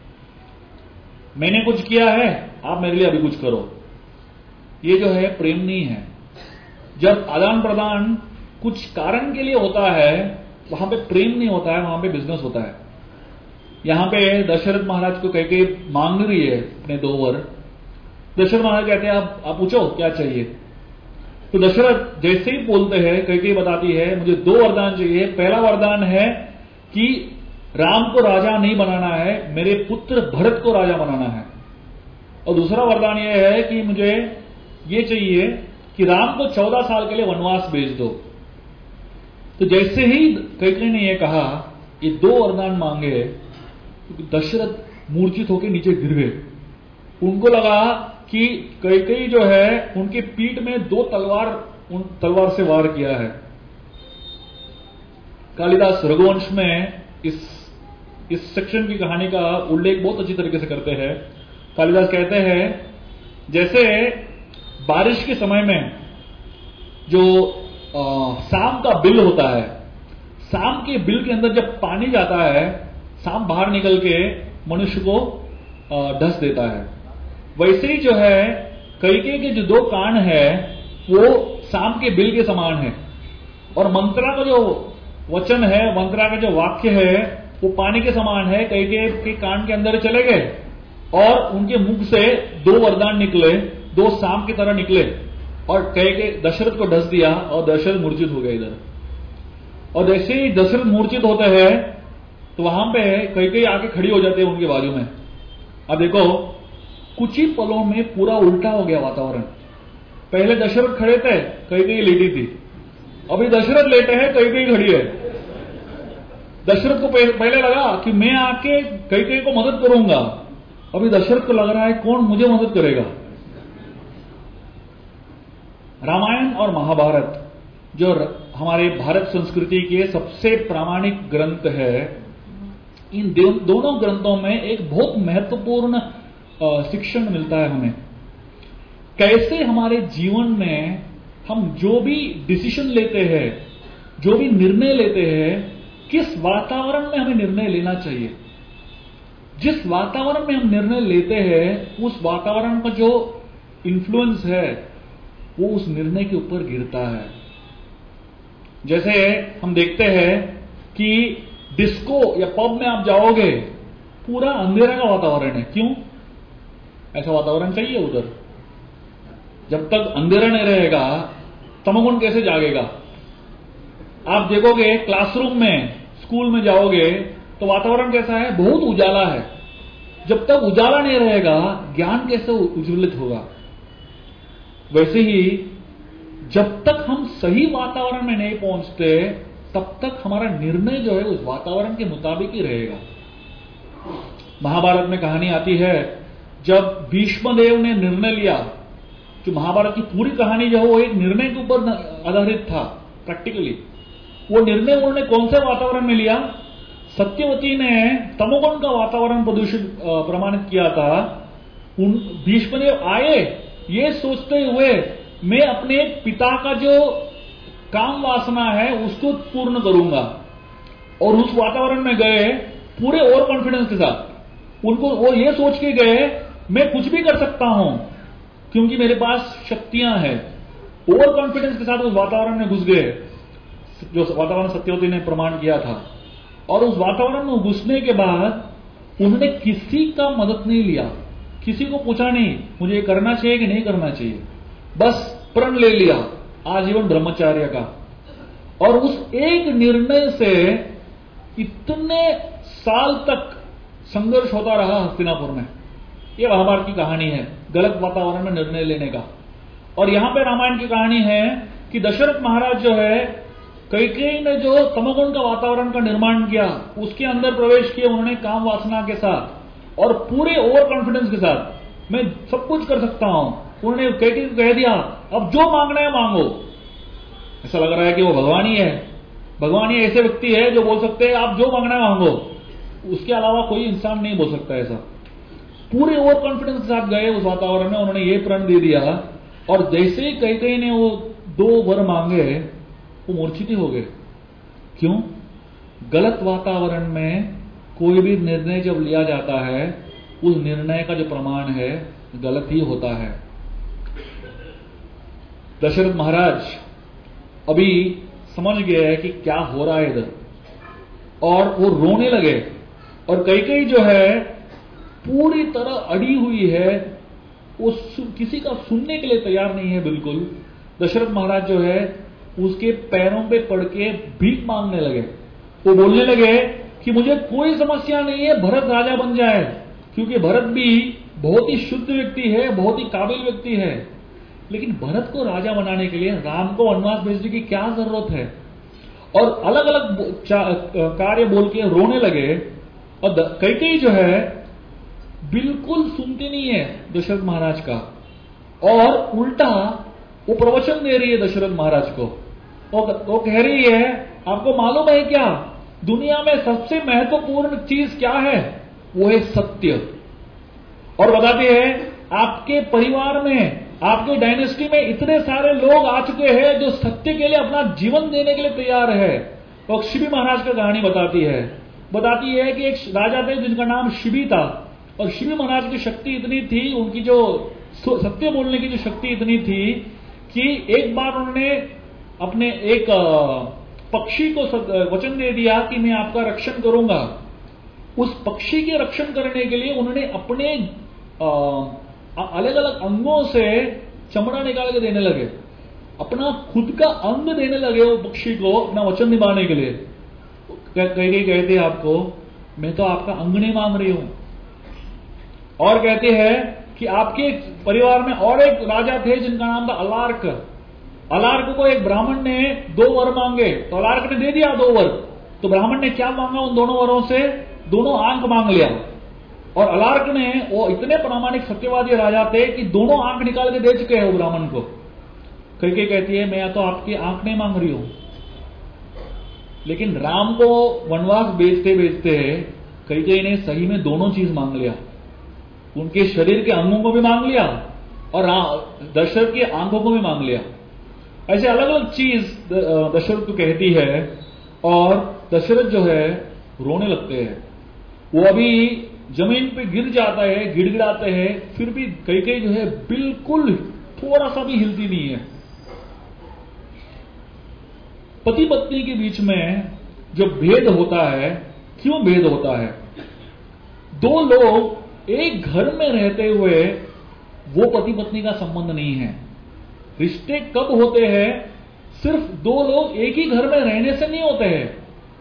मैंने कुछ किया है, आप मेरे लिए अभी कुछ करो। ये जो है प्रेम नहीं है। जब आदान प्रदान कुछ कारण के लिए होता है, वहां पे प्रेम नहीं होता है, वहां पे बिजनेस होता है। यहां पे दशरथ महाराज को कैकेयी मांग रही है अपने दो वर। दशरथ महाराज कहते हैं आप आप पूछो क्या चाहिए। तो दशरथ जैसे ही बोलते हैं, कैकेयी बताती है मुझे दो वरदान चाहिए। पहला वरदान है कि राम को राजा नहीं बनाना है, मेरे पुत्र भरत को राजा बनाना है। और दूसरा वरदान यह है कि मुझे ये चाहिए कि राम को चौदह साल के लिए वनवास भेज दो। तो जैसे ही कैकेयी ने यह कहा, ये दो वरदान मांगे, तो दशरथ मूर्छित होकर नीचे गिर गए। उनको लगा कि कैकेयी जो है उनके पीठ में दो तलवार उन तलवार से वार किया है। कालिदास रघुवंश में इस इस सेक्शन की कहानी का उल्लेख बहुत अच्छी तरीके से करते हैं। कालिदास कहते हैं जैसे बारिश के समय में जो आ, शाम का बिल होता है, शाम के बिल के अंदर जब पानी जाता है, शाम बाहर निकल के मनुष्य को ढस देता है। वैसे ही जो है कैकेयी के जो दो कान है वो शाम के बिल के समान है, और मंत्रा का जो वचन है, मंत्रा का जो वाक्य है वो पानी के समान है। कैकेयी के कान के अंदर चले गए और उनके मुख से दो वरदान निकले, दो शाम की तरह निकले, और कैकेयी दशरथ को ढस दिया और दशरथ मूर्छित हो गए इधर। और जैसे ही दशरथ मूर्छित होते हैं तो वहां पे कैकेयी आके खड़ी हो जाती है उनके बाजू में। अब देखो कुछ ही पलों में पूरा उल्टा हो गया वातावरण। पहले दशरथ खड़े थे, कैकेयी लेटी थी, अभी दशरथ लेटे हैं, कैकेयी खड़ी है। दशरथ को पहले लगा कि मैं आके कैकेयी को मदद करूंगा, अभी दशरथ को लग रहा है कौन मुझे मदद करेगा। रामायण और महाभारत जो हमारे भारत संस्कृति के सबसे प्रामाणिक ग्रंथ है, इन दोनों ग्रंथों में एक बहुत महत्वपूर्ण शिक्षण मिलता है हमें। कैसे हमारे जीवन में हम जो भी डिसीजन लेते हैं, जो भी निर्णय लेते हैं, किस वातावरण में हमें निर्णय लेना चाहिए। जिस वातावरण में हम निर्णय लेते हैं उस वातावरण का जो इन्फ्लुएंस है वो उस निर्णय के ऊपर गिरता है। जैसे हम देखते हैं कि डिस्को या पब में आप जाओगे, पूरा अंधेरा का वातावरण है। क्यों ऐसा वातावरण चाहिए उधर? जब तक अंधेरा नहीं रहेगा तमोगुण कैसे जागेगा? आप देखोगे क्लासरूम में, स्कूल में जाओगे तो वातावरण कैसा है? बहुत उजाला है। जब तक उजाला नहीं रहेगा ज्ञान कैसे उज्ज्वलित होगा? वैसे ही जब तक हम सही वातावरण में नहीं पहुंचते तब तक हमारा निर्णय जो है उस वातावरण के मुताबिक ही रहेगा। महाभारत में कहानी आती है जब भीष्मदेव ने निर्णय लिया, जो महाभारत की पूरी कहानी जो है वो एक निर्णय के ऊपर आधारित था। प्रैक्टिकली वो निर्णय उन्होंने कौन से वातावरण में लिया? सत्यवती ने तमोगुण का वातावरण प्रदूषित प्रमाणित किया था। उन भीष्मदेव आए ये सोचते हुए मैं अपने पिता का जो काम वासना है उसको पूर्ण करूंगा, और उस वातावरण में गए पूरे ओवर कॉन्फिडेंस के साथ। उनको वो ये सोच के गए मैं कुछ भी कर सकता हूं क्योंकि मेरे पास शक्तियां हैं। ओवर कॉन्फिडेंस के साथ उस वातावरण में घुस गए जो वातावरण सत्यवती ने प्रमाण किया था। और उस वातावरण में घुसने के बाद उन्होंने किसी का मदद नहीं लिया, किसी को पूछा नहीं मुझे ये करना चाहिए कि नहीं करना चाहिए, बस प्रण ले लिया आजीवन ब्रह्मचार्य का। और उस एक निर्णय से इतने साल तक संघर्ष होता रहा हस्तिनापुर में। यह महाभारत की कहानी है, गलत वातावरण में निर्णय लेने का। और यहां पे रामायण की कहानी है कि दशरथ महाराज जो है, कैकेयी ने जो तमोगुण का वातावरण का निर्माण किया उसके अंदर प्रवेश किया उन्होंने काम वासना के साथ और पूरे ओवर कॉन्फिडेंस के साथ, मैं सब कुछ कर सकता हूं। उन्होंने कैकेयी को कह दिया अब जो मांगना है मांगो। ऐसा लग रहा है कि वो भगवान ही है। भगवान ही ऐसे व्यक्ति है जो बोल सकते हैं आप जो मांगना है मांगो, उसके अलावा कोई इंसान नहीं बोल सकता ऐसा। पूरे ओवर कॉन्फिडेंस के साथ गए उस वातावरण में, उन्होंने ये प्रण दे दिया और जैसे ही कैकेयी ने वो दो वर मांगे वो मूर्छित हो गए। क्यों? गलत वातावरण में कोई भी निर्णय जब लिया जाता है उस निर्णय का जो प्रमाण है गलत ही होता है। दशरथ महाराज अभी समझ गए हैं कि क्या हो रहा है इधर, और वो रोने लगे। और कैकेयी जो है पूरी तरह अड़ी हुई है, वो किसी का सुनने के लिए तैयार नहीं है बिल्कुल। दशरथ महाराज जो है उसके पैरों पे पड़ के भीख मांगने लगे। वो बोलने लगे कि मुझे कोई समस्या नहीं है, भरत राजा बन जाए, क्योंकि भरत भी बहुत ही शुद्ध व्यक्ति है, बहुत ही काबिल व्यक्ति है। लेकिन भरत को राजा बनाने के लिए राम को वनवास भेजने की क्या जरूरत है? और अलग अलग कार्य बोल के रोने लगे। और कैकेयी जो है बिल्कुल सुनती नहीं है दशरथ महाराज का, और उल्टा वो प्रवचन दे रही है दशरथ महाराज को वो, वो कह रही है आपको मालूम है क्या, दुनिया में सबसे महत्वपूर्ण चीज क्या है, वो है सत्य। और बताती है आपके परिवार में, आपके डायनेस्टी में इतने सारे लोग आ चुके हैं जो सत्य के लिए अपना जीवन देने के लिए तैयार है। और शिबी महाराज का कहानी बताती है बताती है कि एक राजा थे जिनका नाम शिबी था, और शिबी महाराज की शक्ति इतनी थी, उनकी जो सत्य बोलने की जो शक्ति इतनी थी कि एक बार उन्होंने अपने एक पक्षी को वचन दे दिया कि मैं आपका रक्षण करूंगा। उस पक्षी के रक्षण करने के लिए उन्होंने अपने अलग अलग अंगों से चमड़ा निकाल के देने लगे, अपना खुद का अंग देने लगे वो पक्षी को अपना वचन निभाने के लिए। कहीं कहीं कहते हैं आपको मैं तो आपका अंग नहीं मांग रही हूं। और कहते हैं कि आपके परिवार में और एक राजा थे जिनका नाम था अलार्क। अलार्क को एक ब्राह्मण ने दो वर मांगे, तो अलार्क ने दे दिया दो वर। तो ब्राह्मण ने क्या मांगा उन दोनों वरों से, दोनों आंख मांग लिया। और अलार्क ने, वो इतने प्रामाणिक सत्यवादी राजा थे कि दोनों आंख निकाल के दे चुके हैं वो ब्राह्मण को। कई कई कहती है मैं तो आपकी आंख नहीं मांग रही हूं। लेकिन राम को वनवास बेचते बेचते कई कई ने सही में दोनों चीज मांग लिया, उनके शरीर के अंगों को भी मांग लिया और दशरथ की आंखों को भी मांग लिया। ऐसे अलग अलग चीज दशरथ को कहती है और दशरथ जो है रोने लगते हैं। वो अभी जमीन पे गिर जाता है, गिड़गिड़ाते हैं, फिर भी कई कई जो है बिल्कुल थोड़ा सा भी हिलती नहीं है। पति पत्नी के बीच में जो भेद होता है, क्यों भेद होता है? दो लोग एक घर में रहते हुए वो पति पत्नी का संबंध नहीं है। रिश्ते कब होते हैं? सिर्फ दो लोग एक ही घर में रहने से नहीं होते हैं।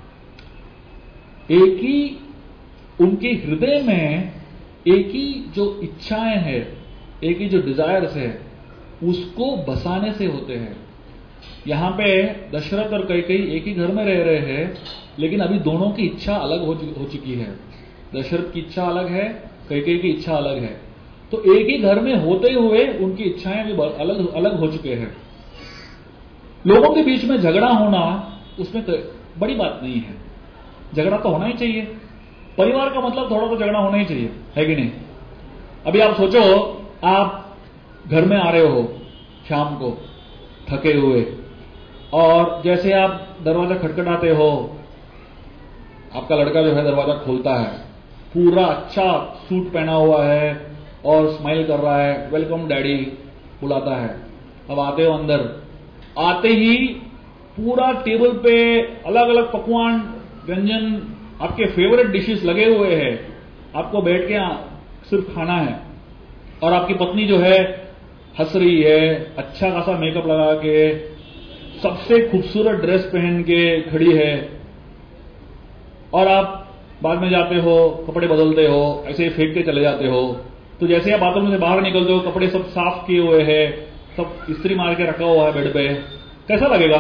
एक ही उनके हृदय में एक ही जो इच्छाएं हैं, एक ही जो डिजायर्स है, उसको बसाने से होते हैं। यहां पे दशरथ और कैकेयी एक ही घर में रह रहे हैं, लेकिन अभी दोनों की इच्छा अलग हो, हो चुकी है। दशरथ की इच्छा अलग है, कैकेयी की इच्छा अलग है। तो एक ही घर में होते हुए उनकी इच्छाएं भी अलग अलग हो चुके हैं। लोगों के बीच में झगड़ा होना उसमें बड़ी बात नहीं है, झगड़ा तो होना ही चाहिए। परिवार का मतलब थोड़ा तो झगड़ा होना ही चाहिए, है कि नहीं? अभी आप सोचो, आप घर में आ रहे हो शाम को थके हुए, और जैसे आप दरवाजा खटखटाते हो, आपका लड़का जो है दरवाजा खोलता है, पूरा अच्छा सूट पहना हुआ है और स्माइल कर रहा है, वेलकम डैडी बुलाता है। अब आते हो अंदर, आते ही पूरा टेबल पे अलग अलग पकवान, व्यंजन, आपके फेवरेट डिशेस लगे हुए हैं, आपको बैठ के सिर्फ खाना है। और आपकी पत्नी जो है हंस रही है, अच्छा खासा मेकअप लगा के, सबसे खूबसूरत ड्रेस पहन के खड़ी है, और आप बाद में जाते हो, कपड़े बदलते हो, ऐसे ही फेंक के चले जाते हो। तो जैसे आप बाथरूम से बाहर निकलते हो, कपड़े सब साफ किए हुए हैं, सब इस्त्री मार के रखा हुआ है बेड पे, कैसा लगेगा?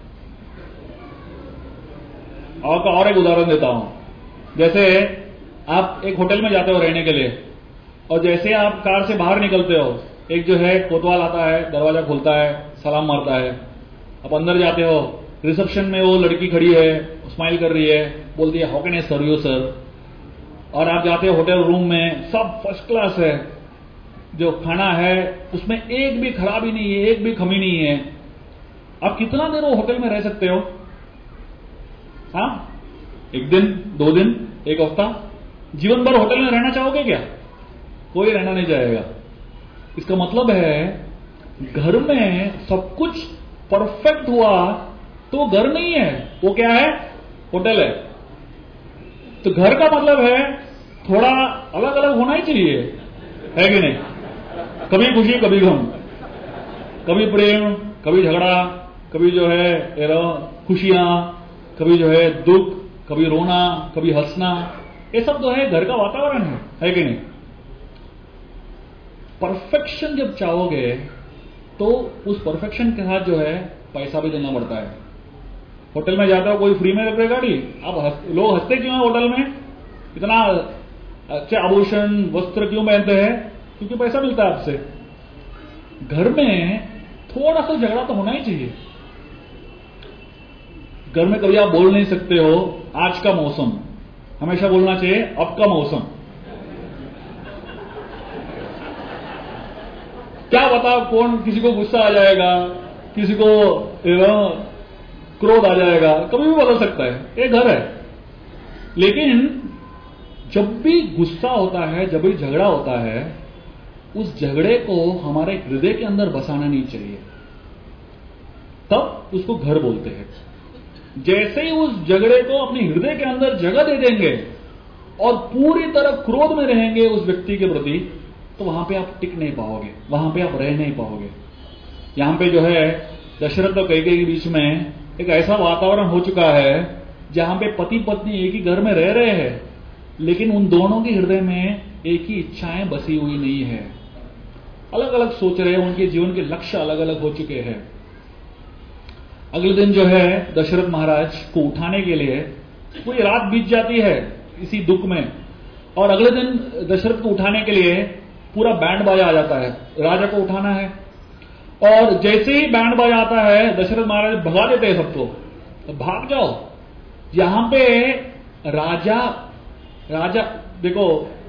और और एक उदाहरण देता हूं। जैसे आप एक होटल में जाते हो रहने के लिए, और जैसे आप कार से बाहर निकलते हो, एक जो है कोतवाल आता है, दरवाजा खोलता है, सलाम मारता है। आप अंदर जाते हो, रिसेप्शन में वो लड़की खड़ी है, स्माइल कर रही है, बोलती है how can I serve you sir. और आप जाते हो होटल रूम में, सब फर्स्ट क्लास है, जो खाना है उसमें एक भी खराबी नहीं है, एक भी कमी नहीं है। आप कितना देर वो होटल में रह सकते हो? हाँ, एक दिन, दो दिन, एक हफ्ता, जीवन भर होटल में रहना चाहोगे क्या? कोई रहना नहीं चाहेगा। इसका मतलब है घर में सब कुछ परफेक्ट हुआ तो घर नहीं है, वो क्या है? होटल है। तो घर का मतलब है थोड़ा अलग अलग होना ही चाहिए, है कि नहीं? कभी खुशी, कभी गम, कभी प्रेम, कभी झगड़ा, कभी जो है खुशियां, कभी जो है दुख, कभी रोना, कभी हंसना, ये सब जो है घर का वातावरण है, है कि नहीं? परफेक्शन जब चाहोगे तो उस परफेक्शन के साथ जो है पैसा भी देना पड़ता है। होटल में जाता हो, कोई फ्री में रख दे गाड़ी, आप हस, लोग हंसते क्यों हैं होटल में? इतना अच्छे आभूषण वस्त्र क्यों पहनते हैं? क्योंकि पैसा मिलता है आपसे। घर में थोड़ा सा झगड़ा तो होना ही चाहिए। घर में कभी आप बोल नहीं सकते हो आज का मौसम, हमेशा बोलना चाहिए अब का मौसम। क्या बता कौन, किसी को गुस्सा आ जाएगा, किसी को क्रोध आ जाएगा, कभी भी बदल सकता है, ये घर है। लेकिन जब भी गुस्सा होता है, जब भी झगड़ा होता है, उस झगड़े को हमारे हृदय के अंदर बसाना नहीं चाहिए, तब उसको घर बोलते हैं। जैसे ही उस झगड़े को अपने हृदय के अंदर जगह दे देंगे और पूरी तरह क्रोध में रहेंगे उस व्यक्ति के प्रति, तो वहां पे आप टिक नहीं पाओगे, वहां पे आप रह नहीं पाओगे। यहां पे जो है दशरथ और कैकेयी के बीच में एक ऐसा वातावरण हो चुका है जहां पे पति पत्नी एक ही घर में रह रहे हैं, लेकिन उन दोनों के हृदय में एक ही इच्छाएं बसी हुई नहीं है, अलग अलग सोच रहे हैं, उनके जीवन के लक्ष्य अलग अलग हो चुके हैं। अगले दिन जो है दशरथ महाराज को उठाने के लिए पूरी रात बीत जाती है इसी दुख में, और अगले दिन दशरथ को उठाने के लिए पूरा बैंड बाजा आ जाता है, राजा को उठाना है। और जैसे ही बैंड बाजा आता है दशरथ महाराज भगा देते हैं सबको, तो भाग जाओ। यहां पे राजा राजा देखो,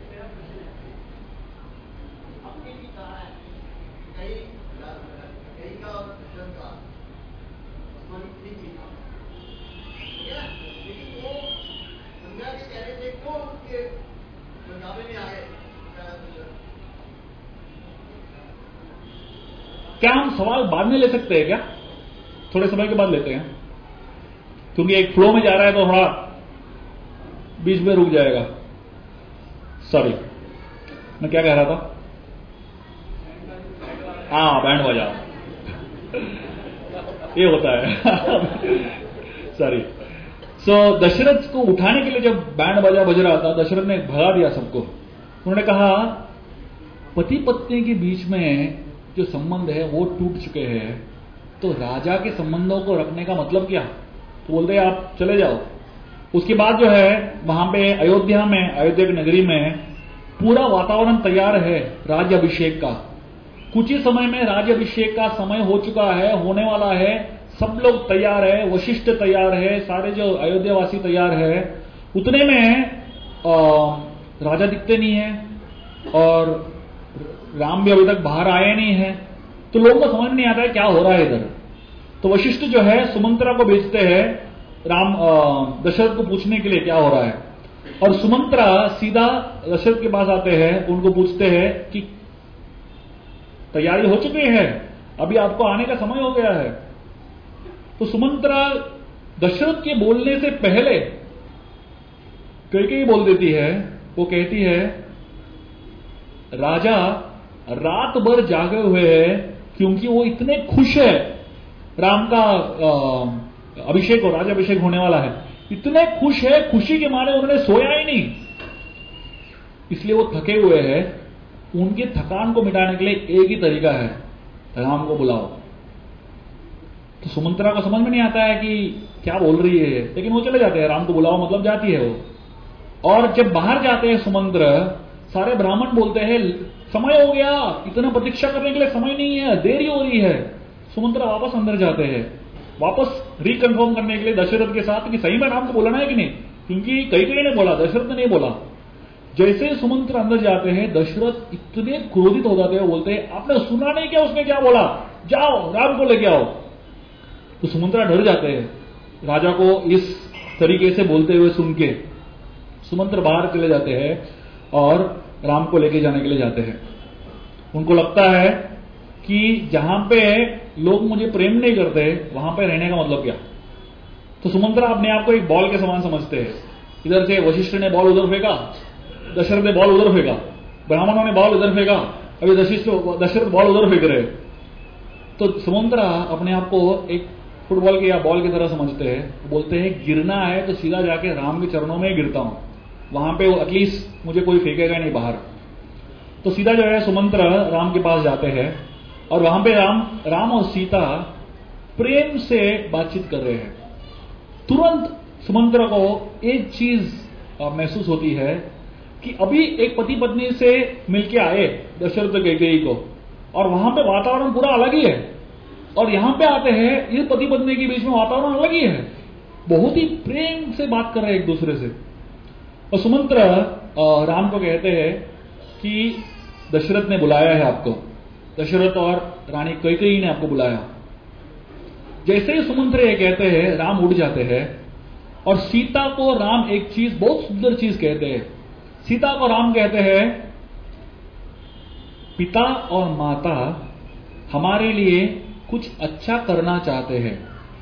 क्या हम सवाल बाद में ले सकते हैं क्या? थोड़े समय के बाद लेते हैं, क्योंकि एक फ्लो में जा रहा है तो थोड़ा बीच में रुक जाएगा। सॉरी, मैं क्या कह रहा था? हाँ, बैंड बजा, ये होता है। सॉरी। सो दशरथ को उठाने के लिए जब बैंड बजा बज रहा था, दशरथ ने भगा दिया सबको। उन्होंने कहा पति पत्नी के बीच में जो संबंध है वो टूट चुके हैं, तो राजा के संबंधों को रखने का मतलब क्या? तो बोलते हैं आप चले जाओ। उसके बाद जो है वहां पे अयोध्या में, अयोध्या की नगरी में पूरा वातावरण तैयार है राज्य अभिषेक का। कुछ ही समय में राज्य अभिषेक का समय हो चुका है, होने वाला है, सब लोग तैयार है, वशिष्ठ तैयार है, सारे जो अयोध्यावासी तैयार है। उतने में आ, राजा दिखते नहीं है और राम भी अभी तक बाहर आए नहीं है, तो लोगों को समझ नहीं आता है क्या हो रहा है इधर। तो वशिष्ठ जो है सुमंत्रा को भेजते हैं राम दशरथ को पूछने के लिए क्या हो रहा है, और सुमंत्रा सीधा दशरथ के पास आते हैं, उनको पूछते हैं कि तैयारी हो चुकी है, अभी आपको आने का समय हो गया है। तो सुमंत्रा दशरथ के बोलने से पहले कैकेयी बोल देती है, वो कहती है राजा रात भर जागे हुए हैं क्योंकि वो इतने खुश है, राम का अभिषेक और राज अभिषेक होने वाला है, इतने खुश है, खुशी के मारे उन्होंने सोया ही नहीं, इसलिए वो थके हुए हैं। उनके थकान को मिटाने के लिए एक ही तरीका है, राम को बुलाओ। तो सुमंत्रा को समझ में नहीं आता है कि क्या बोल रही है, लेकिन वो चले जाते हैं, राम को बुलाओ मतलब जाती है वो। और जब बाहर जाते हैं सुमंत्र, सारे ब्राह्मण बोलते हैं समय हो गया, इतना प्रतीक्षा करने के लिए समय नहीं है, देरी हो रही है। सुमंत्रा वापस अंदर जाते हैं, वापस रिकन्फर्म करने के लिए दशरथ के साथ कि सही में राम को बोलना है कि नहीं, क्योंकि कैकेयी ने बोला, दशरथ ने नहीं बोला। जैसे ही सुमंत्र अंदर जाते हैं, दशरथ इतने क्रोधित हो जाते हैं, बोलते हैं आपने सुना नहीं क्या उसने क्या बोला, जाओ राम को लेके आओ। तो सुमंत्रा डर जाते हैं, राजा को इस तरीके से बोलते हुए सुन के। सुमंत्र बाहर चले जाते हैं और राम को लेके जाने के लिए जाते हैं। उनको लगता है कि जहां पे लोग मुझे प्रेम नहीं करते वहां पे रहने का मतलब क्या। तो सुमंत्रा अपने आप को एक बॉल के समान समझते हैं, इधर से वशिष्ठ ने बॉल उधर फेंका, दशरथ ने बॉल उधर फेंका, ब्राह्मणों ने बॉल उधर फेंका, अभी दशरथ बॉल उधर फेंक रहे। तो सुमंत्रा अपने आप को एक फुटबॉल के या बॉल की तरह समझते हैं, बोलते हैं गिरना है तो सीधा जाके राम के चरणों में ही गिरता हूं, वहां पे एटलीस्ट मुझे कोई फेंकेगा नहीं बाहर। तो सीधा जो है सुमंत्र राम के पास जाते हैं और वहां पे राम राम और सीता प्रेम से बातचीत कर रहे हैं। तुरंत सुमंत्र को एक चीज महसूस होती है कि अभी एक पति पत्नी से मिलके आए दशरथ कैकेयी को, और वहां पे वातावरण पूरा अलग ही है, और यहां पे आते हैं इस पति पत्नी के बीच में वातावरण अलग ही है। बहुत ही प्रेम से बात कर रहे हैं एक दूसरे से। और सुमंत्र राम को कहते हैं कि दशरथ ने बुलाया है आपको, दशरथ और रानी कैकेयी ने आपको बुलाया। जैसे ही सुमंत्र ये कहते हैं, राम उड़ जाते हैं और सीता को राम एक चीज, बहुत सुंदर चीज कहते हैं। सीता को राम कहते हैं, पिता और माता हमारे लिए कुछ अच्छा करना चाहते हैं।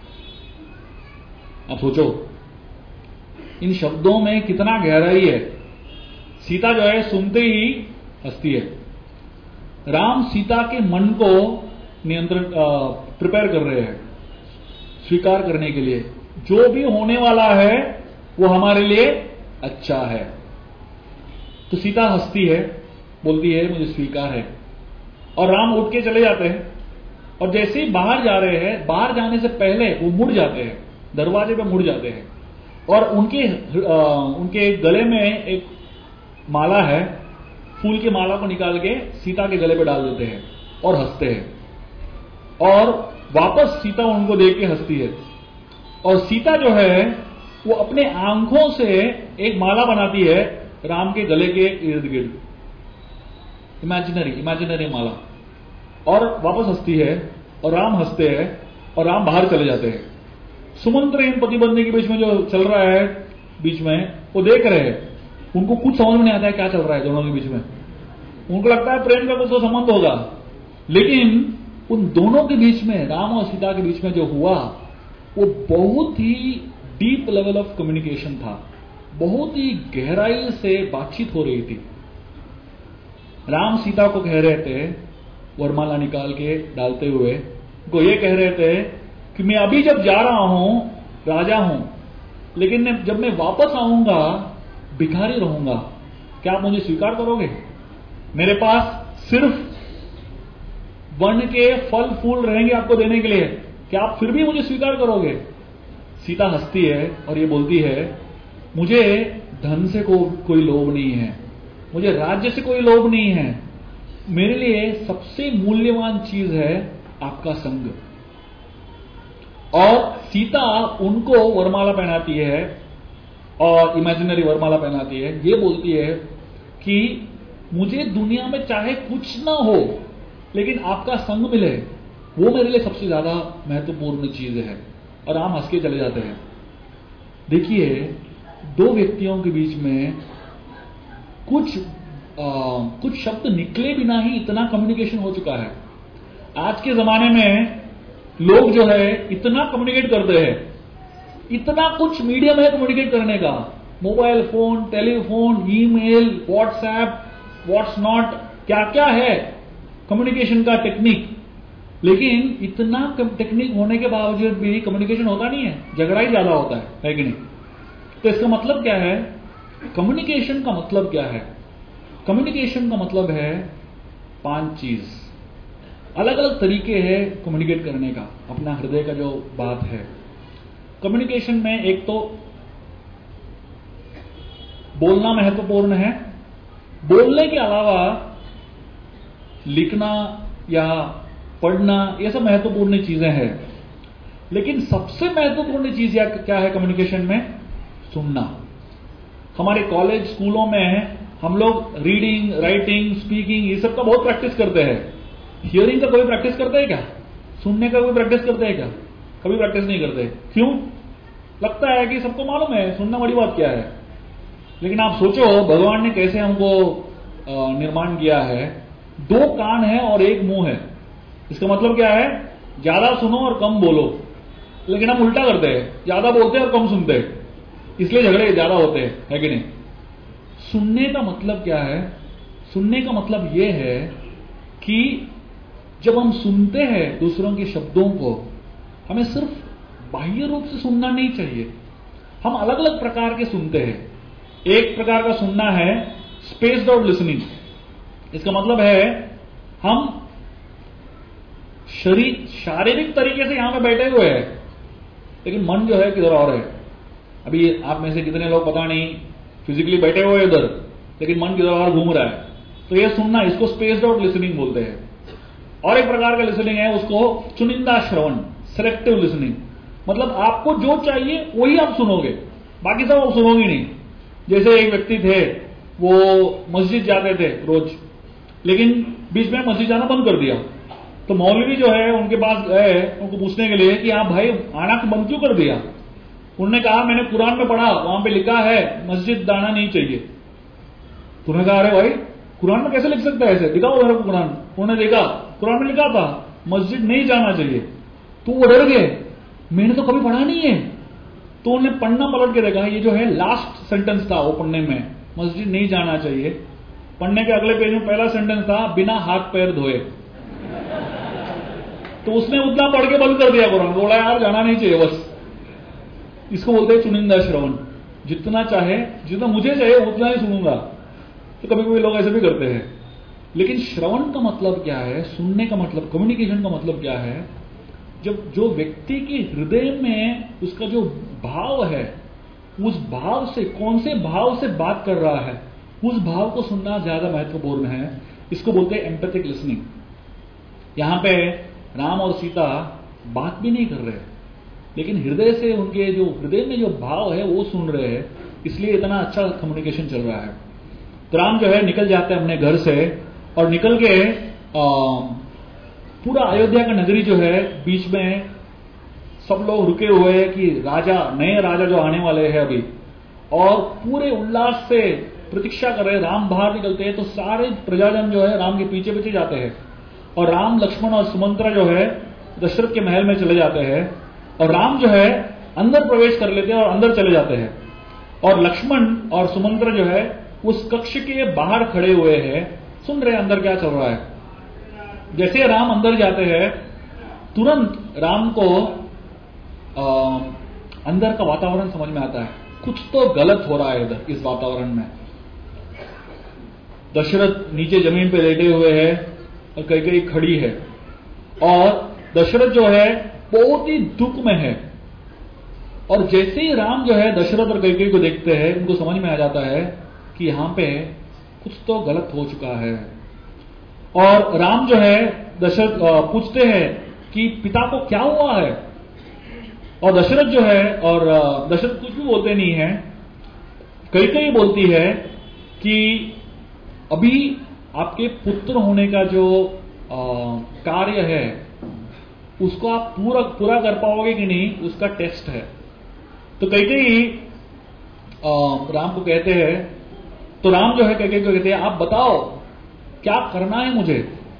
अब सोचो इन शब्दों में कितना गहराई है। सीता जो है सुनते ही हंसती है। राम सीता के मन को नियंत्रण प्रिपेयर कर रहे हैं, स्वीकार करने के लिए जो भी होने वाला है वो हमारे लिए अच्छा है। तो सीता हंसती है, बोलती है मुझे स्वीकार है, और राम उठ के चले जाते हैं। और जैसे ही बाहर जा रहे हैं, बाहर जाने से पहले वो मुड़ जाते हैं, दरवाजे पे मुड़ जाते हैं, और उनके आ, उनके गले में एक माला है, फूल की माला को निकाल के सीता के गले पे डाल देते हैं और हंसते हैं। और वापस सीता उनको देख के हंसती है। और सीता जो है वो अपने आंखों से एक माला बनाती है राम के गले के इर्द गिर्द, इमेजिनरी इमेजिनरी माला, और वापस हंसती है और राम हंसते हैं और राम बाहर चले जाते हैं। सुमंत्र इन पति पत्नी के बीच में जो चल रहा है बीच में वो देख रहे हैं। उनको कुछ समझ में नहीं आता है क्या चल रहा है दोनों के बीच में। उनको लगता है प्रेम का कुछ तो संबंध होगा, लेकिन उन दोनों के बीच में, राम और सीता के बीच में जो हुआ वो बहुत ही डीप लेवल ऑफ कम्युनिकेशन था, बहुत ही गहराई से बातचीत हो रही थी। राम सीता को कह रहे थे, वरमाला निकाल के डालते हुए वो ये कह रहे थे कि मैं अभी जब जा रहा हूं राजा हूं, लेकिन जब मैं वापस आऊंगा भिखारी रहूंगा, क्या आप मुझे स्वीकार करोगे? मेरे पास सिर्फ वन के फल फूल रहेंगे आपको देने के लिए, क्या आप फिर भी मुझे स्वीकार करोगे? सीता हंसती है और ये बोलती है, मुझे धन से को, कोई लोभ नहीं है, मुझे राज्य से कोई लोभ नहीं है, मेरे लिए सबसे मूल्यवान चीज है आपका संग। और सीता उनको वरमाला पहनाती है और इमेजिनरी वरमाला पहनाती है। ये बोलती है कि मुझे दुनिया में चाहे कुछ ना हो लेकिन आपका संग मिले, वो मेरे लिए सबसे ज्यादा महत्वपूर्ण चीज है। और राम हंस के चले जाते हैं। देखिए दो व्यक्तियों के बीच में कुछ आ, कुछ शब्द निकले बिना ही इतना कम्युनिकेशन हो चुका है। आज के जमाने में लोग जो है इतना कम्युनिकेट करते हैं, इतना कुछ मीडियम है कम्युनिकेट करने का, mobile phone, telephone, email, WhatsApp, what's not, क्या क्या है कम्युनिकेशन का टेक्निक। लेकिन इतना टेक्निक होने के बावजूद भी कम्युनिकेशन होता नहीं है, झगड़ा ही ज्यादा होता है, है कि नहीं? तो इसका मतलब क्या है? कम्युनिकेशन का मतलब क्या है? कम्युनिकेशन का मतलब है पांच चीज, अलग अलग तरीके हैं कम्युनिकेट करने का, अपना हृदय का जो बात है। कम्युनिकेशन में एक तो बोलना महत्वपूर्ण है, बोलने के अलावा लिखना या पढ़ना ये सब महत्वपूर्ण चीजें हैं। लेकिन सबसे महत्वपूर्ण चीज क्या है कम्युनिकेशन में? सुनना। हमारे कॉलेज स्कूलों में हम लोग रीडिंग, राइटिंग, स्पीकिंग ये सब का बहुत प्रैक्टिस करते हैं। हियरिंग का कोई प्रैक्टिस करते हैं क्या? सुनने का कोई प्रैक्टिस करते हैं क्या? कभी प्रैक्टिस नहीं करते। क्यों? लगता है कि सबको मालूम है सुनना बड़ी बात क्या है। लेकिन आप सोचो भगवान ने कैसे हमको निर्माण किया है। दो कान है और एक मुंह है। इसका मतलब क्या है? ज्यादा सुनो और कम बोलो। लेकिन हम उल्टा करते हैं, ज्यादा बोलते हैं और कम सुनते हैं, इसलिए झगड़े ज्यादा होते हैं, है कि नहीं? सुनने का मतलब क्या है? सुनने का मतलब यह है कि जब हम सुनते हैं दूसरों के शब्दों को, हमें सिर्फ बाह्य रूप से सुनना नहीं चाहिए। हम अलग अलग प्रकार के सुनते हैं। एक प्रकार का सुनना है स्पेस्ड आउट लिसनिंग। इसका मतलब है हम शरीर शारीरिक तरीके से यहां पे बैठे हुए हैं, लेकिन मन जो है किधर और है। अभी आप में से कितने लोग पता नहीं फिजिकली बैठे हुए इधर, लेकिन मन किधर और घूम रहा है। तो ये सुनना, इसको स्पेस्ड आउट लिसनिंग बोलते हैं। और एक प्रकार का लिसनिंग है उसको चुनिंदा श्रवण, सिलेक्टिव लिसनिंग। मतलब आपको जो चाहिए वही आप सुनोगे, बाकी सब आप सुनोगे नहीं। जैसे एक व्यक्ति थे, वो मस्जिद जाते थे रोज, लेकिन बीच में मस्जिद जाना बंद कर दिया। तो मौलवी जो है उनके पास गए उनको पूछने के लिए कि आप भाई आना बंद क्यों कर दिया। उन्होंने कहा मैंने कुरान में पढ़ा, वहां पे लिखा है मस्जिद जाना नहीं चाहिए। तो उन्होंने कहा अरे भाई कुरान में कैसे लिख सकता है, ऐसे दिखाओ मेरे को कुरान। उन्होंने देखा कुरान में लिखा था मस्जिद नहीं जाना चाहिए। तो वो डर गए, मैंने तो कभी पढ़ा नहीं है। तो उन्होंने पढ़ना पलट के देखा, ये जो है लास्ट सेंटेंस था वो पढ़ने में, मस्जिद नहीं जाना चाहिए। पढ़ने के अगले पेज में पहला सेंटेंस था बिना हाथ पैर धोए। तो उसने उतना पढ़ के बंद कर दिया कुरान, बोला यार जाना नहीं चाहिए बस। इसको बोलते हैं चुनिंदा श्रवण, जितना चाहे जितना मुझे चाहिए उतना ही सुनूंगा। तो कभी कभी लोग ऐसे भी करते हैं। लेकिन श्रवण का मतलब क्या है, सुनने का मतलब, कम्युनिकेशन का मतलब क्या है, जब जो व्यक्ति के हृदय में उसका जो भाव है, उस भाव से, कौन से भाव से बात कर रहा है, उस भाव को सुनना ज्यादा महत्वपूर्ण है। इसको बोलते हैं एम्पैथिक लिसनिंग। यहां पे राम और सीता बात भी नहीं कर रहे, लेकिन हृदय से उनके जो हृदय में जो भाव है वो सुन रहे हैं, इसलिए इतना अच्छा कम्युनिकेशन चल रहा है। तो राम जो है निकल जाते हैं अपने घर से, और निकल के आ, पूरा अयोध्या का नगरी जो है, बीच में सब लोग रुके हुए हैं कि राजा, नए राजा जो आने वाले हैं अभी, और पूरे उल्लास से प्रतीक्षा कर रहे हैं। राम बाहर निकलते हैं तो सारे प्रजाजन जो है राम के पीछे पीछे जाते हैं, और राम, लक्ष्मण और सुमंत्रा जो है दशरथ के महल में चले जाते हैं, और राम जो है अंदर प्रवेश कर लेते हैं और अंदर चले जाते हैं, और लक्ष्मण और सुमंत्रा जो है उस कक्ष के बाहर खड़े हुए हैं, सुन रहे हैं अंदर क्या चल रहा है। जैसे राम अंदर जाते हैं, तुरंत राम को आ, अंदर का वातावरण समझ में आता है, कुछ तो गलत हो रहा है इधर इस वातावरण में। दशरथ नीचे जमीन पे लेटे हुए हैं और कैकेयी खड़ी है, और दशरथ जो है बहुत ही दुख में है। और जैसे ही राम जो है दशरथ और कैकेयी को देखते हैं, उनको समझ में आ जाता है कि यहां पे कुछ तो गलत हो चुका है। और राम जो है दशरथ पूछते हैं कि पिता को क्या हुआ है, और दशरथ जो है, और दशरथ कुछ भी बोलते नहीं है, कैकेयी बोलती है कि अभी आपके पुत्र होने का जो आ, कार्य है उसको आप पूरा पूरा कर पाओगे कि नहीं, उसका टेस्ट है। तो कैकेयी राम को कहते हैं, तो राम जो है कैकेयी को कहते हैं आप बताओ क्या करना है मुझे।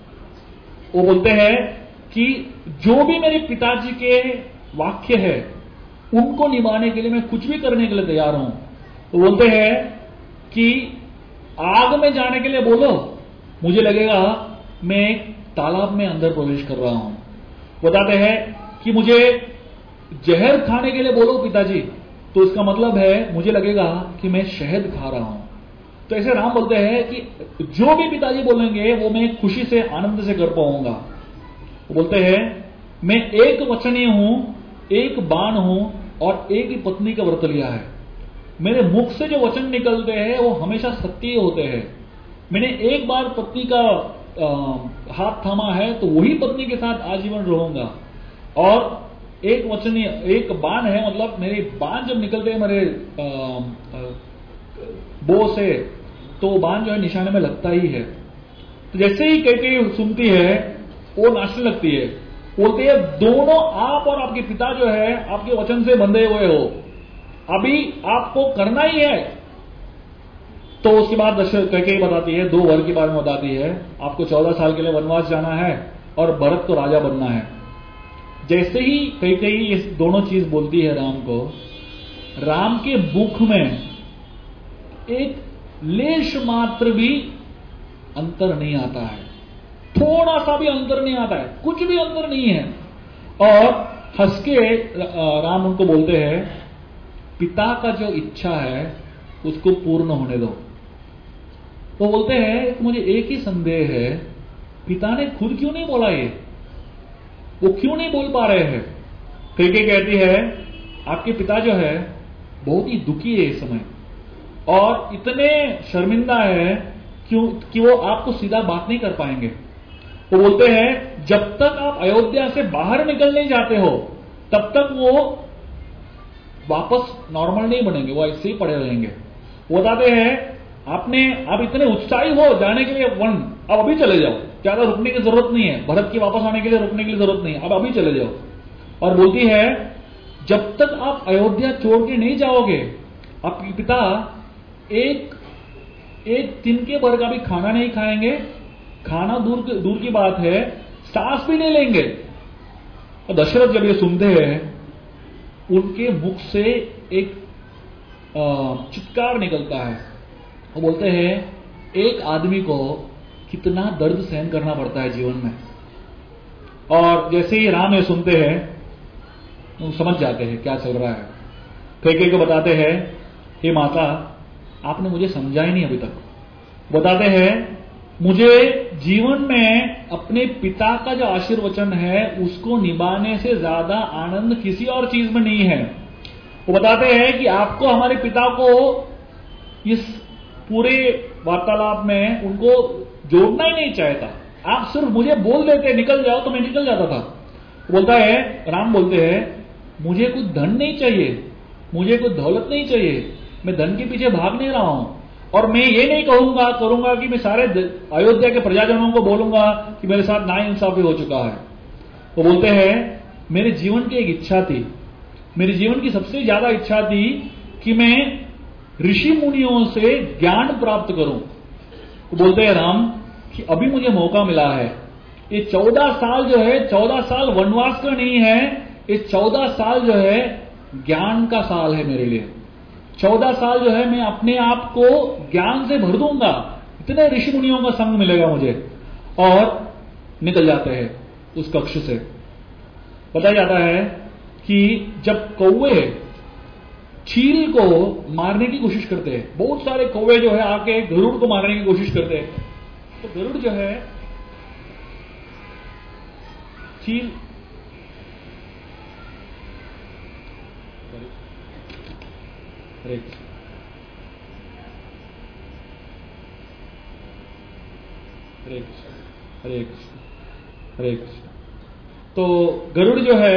वो बोलते हैं कि जो भी मेरे पिताजी के वाक्य है उनको निभाने के लिए मैं कुछ भी करने के लिए तैयार हूं। वो बोलते हैं कि आग में जाने के लिए बोलो, मुझे लगेगा मैं एक तालाब में अंदर प्रवेश कर रहा हूं। बताते हैं कि मुझे जहर खाने के लिए बोलो पिताजी, तो इसका मतलब है मुझे लगेगा कि मैं शहद खा रहा हूं। तो ऐसे राम बोलते हैं कि जो भी पिताजी बोलेंगे वो मैं खुशी से, आनंद से कर पाऊंगा। वो बोलते हैं मैं एक वचनीय हूं, एक बाण हूं, और एक ही पत्नी का व्रत लिया है। मेरे मुख से जो वचन निकलते हैं वो हमेशा सत्य होते हैं। मैंने एक बार पत्नी का आ, हाथ थामा है तो वही पत्नी के साथ आजीवन रहूंगा। और एक वचनीय, एक बाण है, मतलब मेरे बाण जब निकलते हैं मेरे आ, आ, बो से, तो वो बाण जो है निशाने में लगता ही है। तो जैसे ही कैकेयी सुनती है वो नाचने लगती है, बोलती है दोनों आप और आपके पिता जो है आपके वचन से बंधे हुए हो, अभी आपको करना ही है। तो उसके बाद दशरथ कैकेयी बताती है, दो वर के बारे में बताती है, आपको चौदह साल के लिए वनवास जाना है और भरत को राजा बनना है। जैसे ही कैकेयी ये दोनों चीज बोलती है राम को, राम के मुख में एक लेश मात्र भी अंतर नहीं आता है, थोड़ा सा भी अंतर नहीं आता है, कुछ भी अंतर नहीं है। और हंस के राम उनको बोलते हैं पिता का जो इच्छा है उसको पूर्ण होने दो। वो बोलते हैं कि मुझे एक ही संदेह है, पिता ने खुद क्यों नहीं बोला, ये वो क्यों नहीं बोल पा रहे हैं। कैकेयी कहती है आपके पिता जो है बहुत ही दुखी है इस समय, और इतने शर्मिंदा है क्यों कि वो आपको सीधा बात नहीं कर पाएंगे। वो बोलते हैं जब तक आप अयोध्या से बाहर निकल नहीं जाते हो तब तक वो वापस नॉर्मल नहीं बनेंगे, वो ऐसे ही पड़े रहेंगे। वो बताते हैं आपने आप इतने उत्साही हो जाने के लिए, वन अब अभी चले जाओ, ज्यादा रुकने की जरूरत नहीं है, भरत की वापस आने के लिए रुकने की जरूरत नहीं है, अब अभी चले जाओ। और बोलती है जब तक आप अयोध्या छोड़ के नहीं जाओगे, आपके पिता एक एक तिनके भर का भी खाना नहीं खाएंगे, खाना दूर दूर की बात है, सांस भी नहीं लेंगे। और दशरथ जब ये सुनते हैं, उनके मुख से एक चित्कार निकलता है। वो बोलते हैं एक आदमी को कितना दर्द सहन करना पड़ता है जीवन में। और जैसे ही राम ये सुनते हैं, वो समझ जाते हैं क्या चल रहा है। कैकेयी को बताते हैं, हे माता, आपने मुझे समझा ही नहीं अभी तक। बताते हैं मुझे जीवन में अपने पिता का जो आशीर्वचन है उसको निभाने से ज्यादा आनंद किसी और चीज में नहीं है। वो बताते हैं कि आपको हमारे पिता को इस पूरे वार्तालाप में उनको जोड़ना ही नहीं चाहता, आप सिर्फ मुझे बोल देते निकल जाओ तो मैं निकल जाता था। बोलता है, राम बोलते हैं मुझे कुछ धन नहीं चाहिए, मुझे कुछ दौलत नहीं चाहिए, मैं धन के पीछे भाग नहीं रहा हूं। और मैं ये नहीं कहूंगा करूंगा कि मैं सारे अयोध्या के प्रजाजनों को बोलूंगा कि मेरे साथ नाइंसाफी हो चुका है। वो बोलते हैं मेरे जीवन की एक इच्छा थी, मेरे जीवन की सबसे ज्यादा इच्छा थी कि मैं ऋषि मुनियों से ज्ञान प्राप्त करूं। वो बोलते हैं राम कि अभी मुझे मौका मिला है। ये चौदह साल जो है, चौदह साल वनवास का नहीं है, ये चौदह साल जो है ज्ञान का साल है मेरे लिए। चौदह साल जो है मैं अपने आप को ज्ञान से भर दूंगा, इतने ऋषि मुनियों का संग मिलेगा मुझे। और निकल जाते हैं उस कक्ष से। बताया जाता है कि जब कौवे चील को मारने की कोशिश करते हैं, बहुत सारे कौवे जो है आके गरुड़ को मारने की कोशिश करते हैं, तो गरुड़ जो है चील हरे हरे हरे हरे तो गरुड़ जो है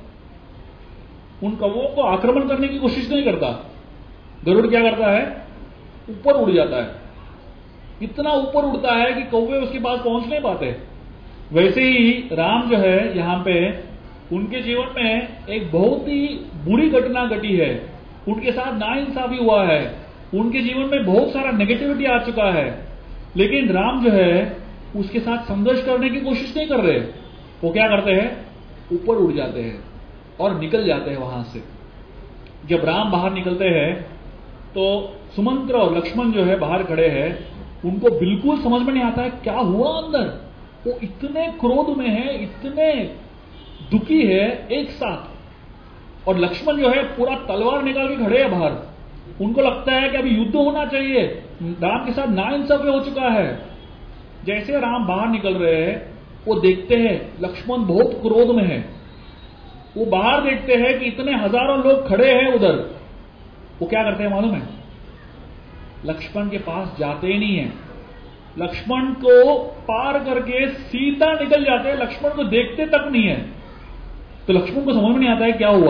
उन कौवों को आक्रमण करने की कोशिश नहीं करता। गरुड़ क्या करता है, ऊपर उड़ जाता है, इतना ऊपर उड़ता है कि कौवे उसके पास पहुंच नहीं पाते। वैसे ही राम जो है यहां पे उनके जीवन में एक बहुत ही बुरी घटना घटी है, उनके साथ नाइंसाफी हुआ है, उनके जीवन में बहुत सारा नेगेटिविटी आ चुका है, लेकिन राम जो है उसके साथ संघर्ष करने की कोशिश नहीं कर रहे। वो क्या करते हैं, ऊपर उड़ जाते हैं और निकल जाते हैं वहां से। जब राम बाहर निकलते हैं तो सुमंत्र और लक्ष्मण जो है बाहर खड़े हैं, उनको बिल्कुल समझ में नहीं आता है क्या हुआ अंदर। वो इतने क्रोध में है, इतने दुखी है एक साथ। और लक्ष्मण जो है पूरा तलवार निकाल के खड़े हैं बाहर, उनको लगता है कि अभी युद्ध होना चाहिए, राम के साथ नाइंसाफी हो चुका है। जैसे राम बाहर निकल रहे हैं, वो देखते हैं लक्ष्मण बहुत क्रोध में है। वो बाहर देखते हैं कि इतने हजारों लोग खड़े हैं उधर। वो क्या करते हैं मालूम है, लक्ष्मण के पास जाते ही नहीं है, लक्ष्मण को पार करके सीधा निकल जाते हैं, लक्ष्मण को देखते तक नहीं है। तो लक्ष्मण को समझ में नहीं आता है क्या हुआ।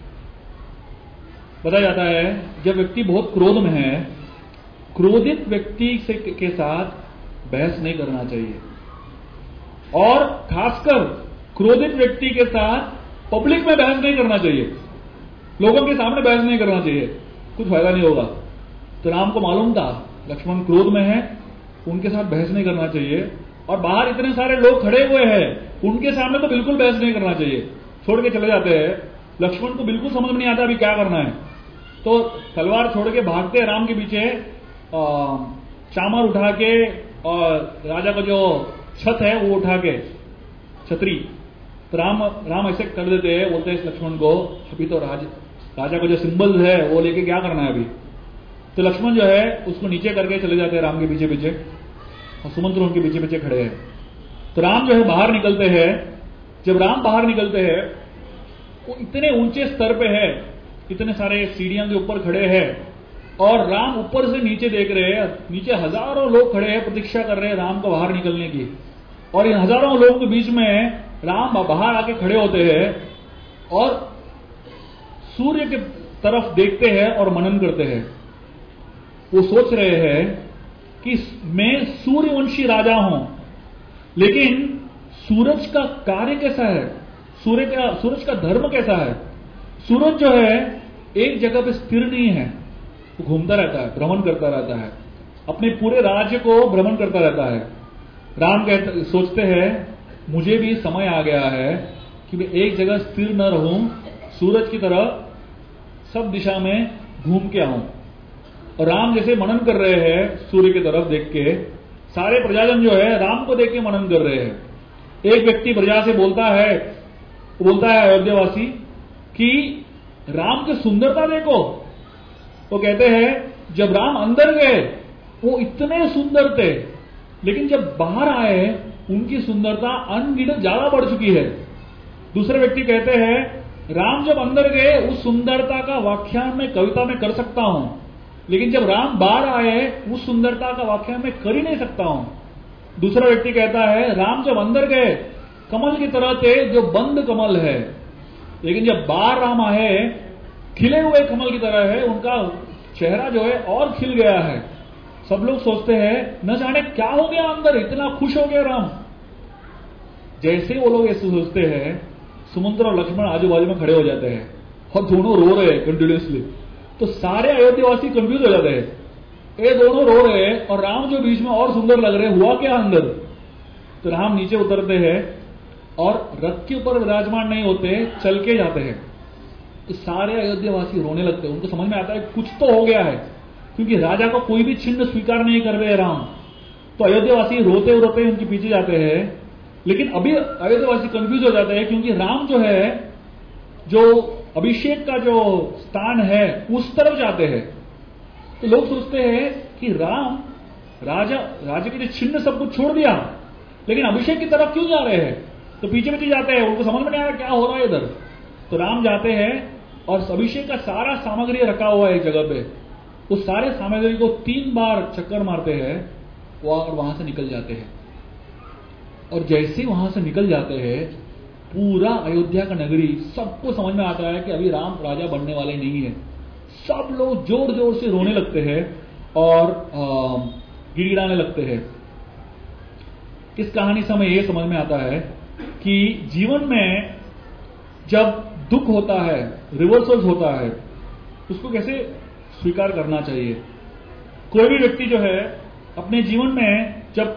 बताया जाता है जब व्यक्ति बहुत क्रोध में है, क्रोधित व्यक्ति से के साथ बहस नहीं करना चाहिए, और खासकर क्रोधित व्यक्ति के साथ पब्लिक में बहस नहीं करना चाहिए, लोगों के सामने बहस नहीं करना चाहिए, कुछ फायदा नहीं होगा। तो राम को मालूम था लक्ष्मण क्रोध में है, उनके साथ बहस नहीं करना चाहिए, और बाहर इतने सारे लोग खड़े हुए हैं, उनके सामने तो बिल्कुल बहस नहीं करना चाहिए, छोड़ के चले जाते हैं। लक्ष्मण को बिल्कुल समझ में नहीं आता अभी क्या करना है, तो तलवार छोड़ के भागते राम के पीछे, चामर उठा के और राजा का जो छत है वो उठा के छतरी, तो राम राम ऐसे कर देते हैं, बोलते हैं लक्ष्मण को अभी तो राज राजा का जो सिंबल है वो लेके क्या करना है अभी। तो लक्ष्मण जो है उसको नीचे करके चले जाते हैं राम के पीछे पीछे, और सुमंत्र उनके पीछे पीछे खड़े हैं। तो राम जो है बाहर निकलते हैं। जब राम बाहर निकलते हैं वो इतने ऊंचे स्तर पे है, इतने सारे सीढ़ियों के ऊपर खड़े हैं, और राम ऊपर से नीचे देख रहे हैं, नीचे हजारों लोग खड़े हैं, प्रतीक्षा कर रहे हैं राम को बाहर निकलने की। और इन हजारों लोगों के बीच में राम बाहर आके खड़े होते हैं, और सूर्य की तरफ देखते हैं और मनन करते हैं। वो सोच रहे हैं कि मैं सूर्यवंशी राजा हूं, लेकिन सूरज का कार्य कैसा है, सूर्य का सूरज का धर्म कैसा है। सूरज जो है एक जगह पे स्थिर नहीं है, वो घूमता रहता है, भ्रमण करता रहता है, अपने पूरे राज्य को भ्रमण करता रहता है। राम कहते सोचते हैं मुझे भी समय आ गया है कि मैं एक जगह स्थिर न रहूं, सूरज की तरह सब दिशा में घूम के आऊं। और राम जैसे मनन कर रहे हैं सूर्य की तरफ देख के, सारे प्रजाजन जो है राम को देख के मनन कर रहे हैं। एक व्यक्ति प्रजा से बोलता है, बोलता है अयोध्यावासी कि राम की सुंदरता देखो। वो कहते हैं जब राम अंदर गए वो इतने सुंदर थे, लेकिन जब बाहर आए उनकी सुंदरता अनगिनत ज्यादा बढ़ चुकी है। दूसरे व्यक्ति कहते हैं राम जब अंदर गए उस सुंदरता का व्याख्यान मैं कविता में कर सकता हूं, लेकिन जब राम बाहर आए उस सुंदरता का व्याख्यान मैं कर ही नहीं सकता हूं। दूसरा व्यक्ति कहता है राम जब अंदर गए कमल की तरह थे जो बंद कमल है, लेकिन जब बाहर राम आए खिले हुए कमल की तरह है, उनका चेहरा जो है और खिल गया है। सब लोग सोचते हैं न जाने क्या हो गया अंदर, इतना खुश हो गया राम। जैसे वो लोग ऐसे सोचते हैं सुमंत्र और लक्ष्मण आजू बाजू में खड़े हो जाते हैं और दोनों रो रहे हैं कंटिन्यूसली। तो सारे अयोध्यावासी कंफ्यूज हो जाते हैं, ये दोनों रो रहे हैं और राम जो बीच में और सुंदर लग रहे हैं, हुआ क्या अंदर। तो राम नीचे उतरते हैं और रथ के ऊपर विराजमान नहीं होते, चल के जाते हैं। तो सारे अयोध्यावासी रोने लगते हैं, उनको समझ में आता है कुछ तो हो गया है, क्योंकि राजा को कोई भी चिन्ह स्वीकार नहीं कर रहे राम। तो अयोध्यावासी रोते रोते उनके पीछे जाते हैं, लेकिन अभी अयोध्यावासी कंफ्यूज हो जाते हैं क्योंकि राम जो है, जो अभिषेक का जो स्थान है उस तरफ जाते हैं। तो लोग सोचते हैं कि राम राजा राजा के जो चिन्ह सब कुछ छोड़ दिया, लेकिन अभिषेक की तरफ क्यों जा रहे हैं। तो पीछे पीछे जाते हैं, उनको समझ में नहीं आ रहा क्या हो रहा है इधर। तो राम जाते हैं और अभिषेक का सारा सामग्री रखा हुआ है एक जगह पे, उस सारे सामग्री को तीन बार चक्कर मारते हैं और वहां से निकल जाते हैं। और जैसे वहां से निकल जाते हैं पूरा अयोध्या का नगरी सबको समझ में आता है कि अभी राम राजा बनने वाले नहीं है। सब लोग जोर जोर से रोने लगते हैं और गिड़गिड़ाने लगते हैं। इस कहानी से हमें यह समझ में आता है कि जीवन में जब दुख होता है, रिवर्सल्स होता है, उसको कैसे स्वीकार करना चाहिए। कोई भी व्यक्ति जो है अपने जीवन में जब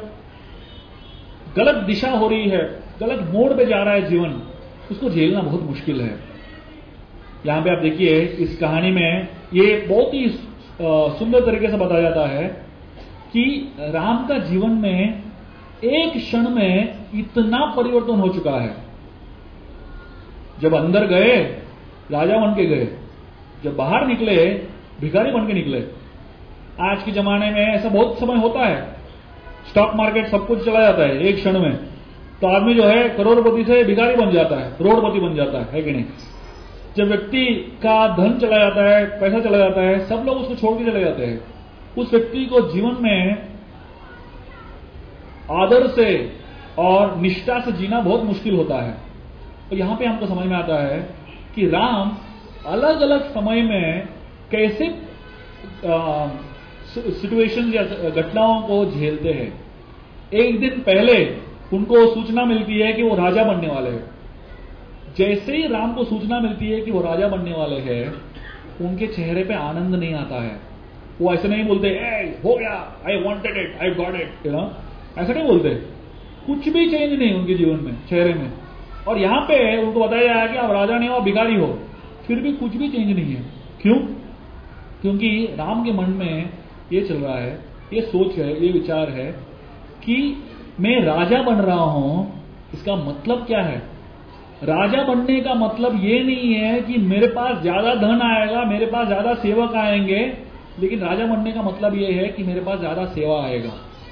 गलत दिशा हो रही है, गलत मोड़ पे जा रहा है जीवन, उसको झेलना बहुत मुश्किल है। यहां पे आप देखिए इस कहानी में ये बहुत ही सुंदर तरीके से बताया जाता है कि राम का जीवन में एक क्षण में इतना परिवर्तन हो चुका है। जब अंदर गए राजा बन के गए, जब बाहर निकले भिखारी बन के निकले। आज के जमाने में ऐसा बहुत समय होता है, स्टॉक मार्केट सब कुछ चला जाता है एक क्षण में, तो आदमी जो है करोड़पति से भिखारी बन जाता है, करोड़पति बन जाता है, है कि नहीं। जब व्यक्ति का धन चला जाता है, पैसा चला जाता है, सब लोग उसको छोड़ के चले जाते हैं। उस व्यक्ति को जीवन में आदर से और निष्ठा से जीना बहुत मुश्किल होता है। तो यहां पे हमको समझ में आता है कि राम अलग अलग समय में कैसे सिचुएशन या घटनाओं को झेलते हैं। एक दिन पहले उनको सूचना मिलती है कि वो राजा बनने वाले हैं। जैसे ही राम को सूचना मिलती है कि वो राजा बनने वाले हैं, उनके चेहरे पे आनंद नहीं आता है। वो ऐसे नहीं बोलते ए, हो गया, I wanted it, I got it, you know, ऐसा नहीं बोलते। कुछ भी चेंज नहीं उनके जीवन में, चेहरे में। और यहां पे उनको बताया जाए कि आप राजा नहीं हो, भिखारी हो, फिर भी कुछ भी चेंज नहीं है। क्यों? क्योंकि राम के मन में ये चल रहा है, ये सोच है, ये विचार है कि मैं राजा बन रहा हूं, इसका मतलब क्या है। राजा बनने का मतलब ये नहीं है कि मेरे पास ज्यादा धन आएगा, मेरे पास ज्यादा सेवक आएंगे, लेकिन राजा बनने का मतलब ये है कि मेरे पास ज्यादा सेवा आएगा।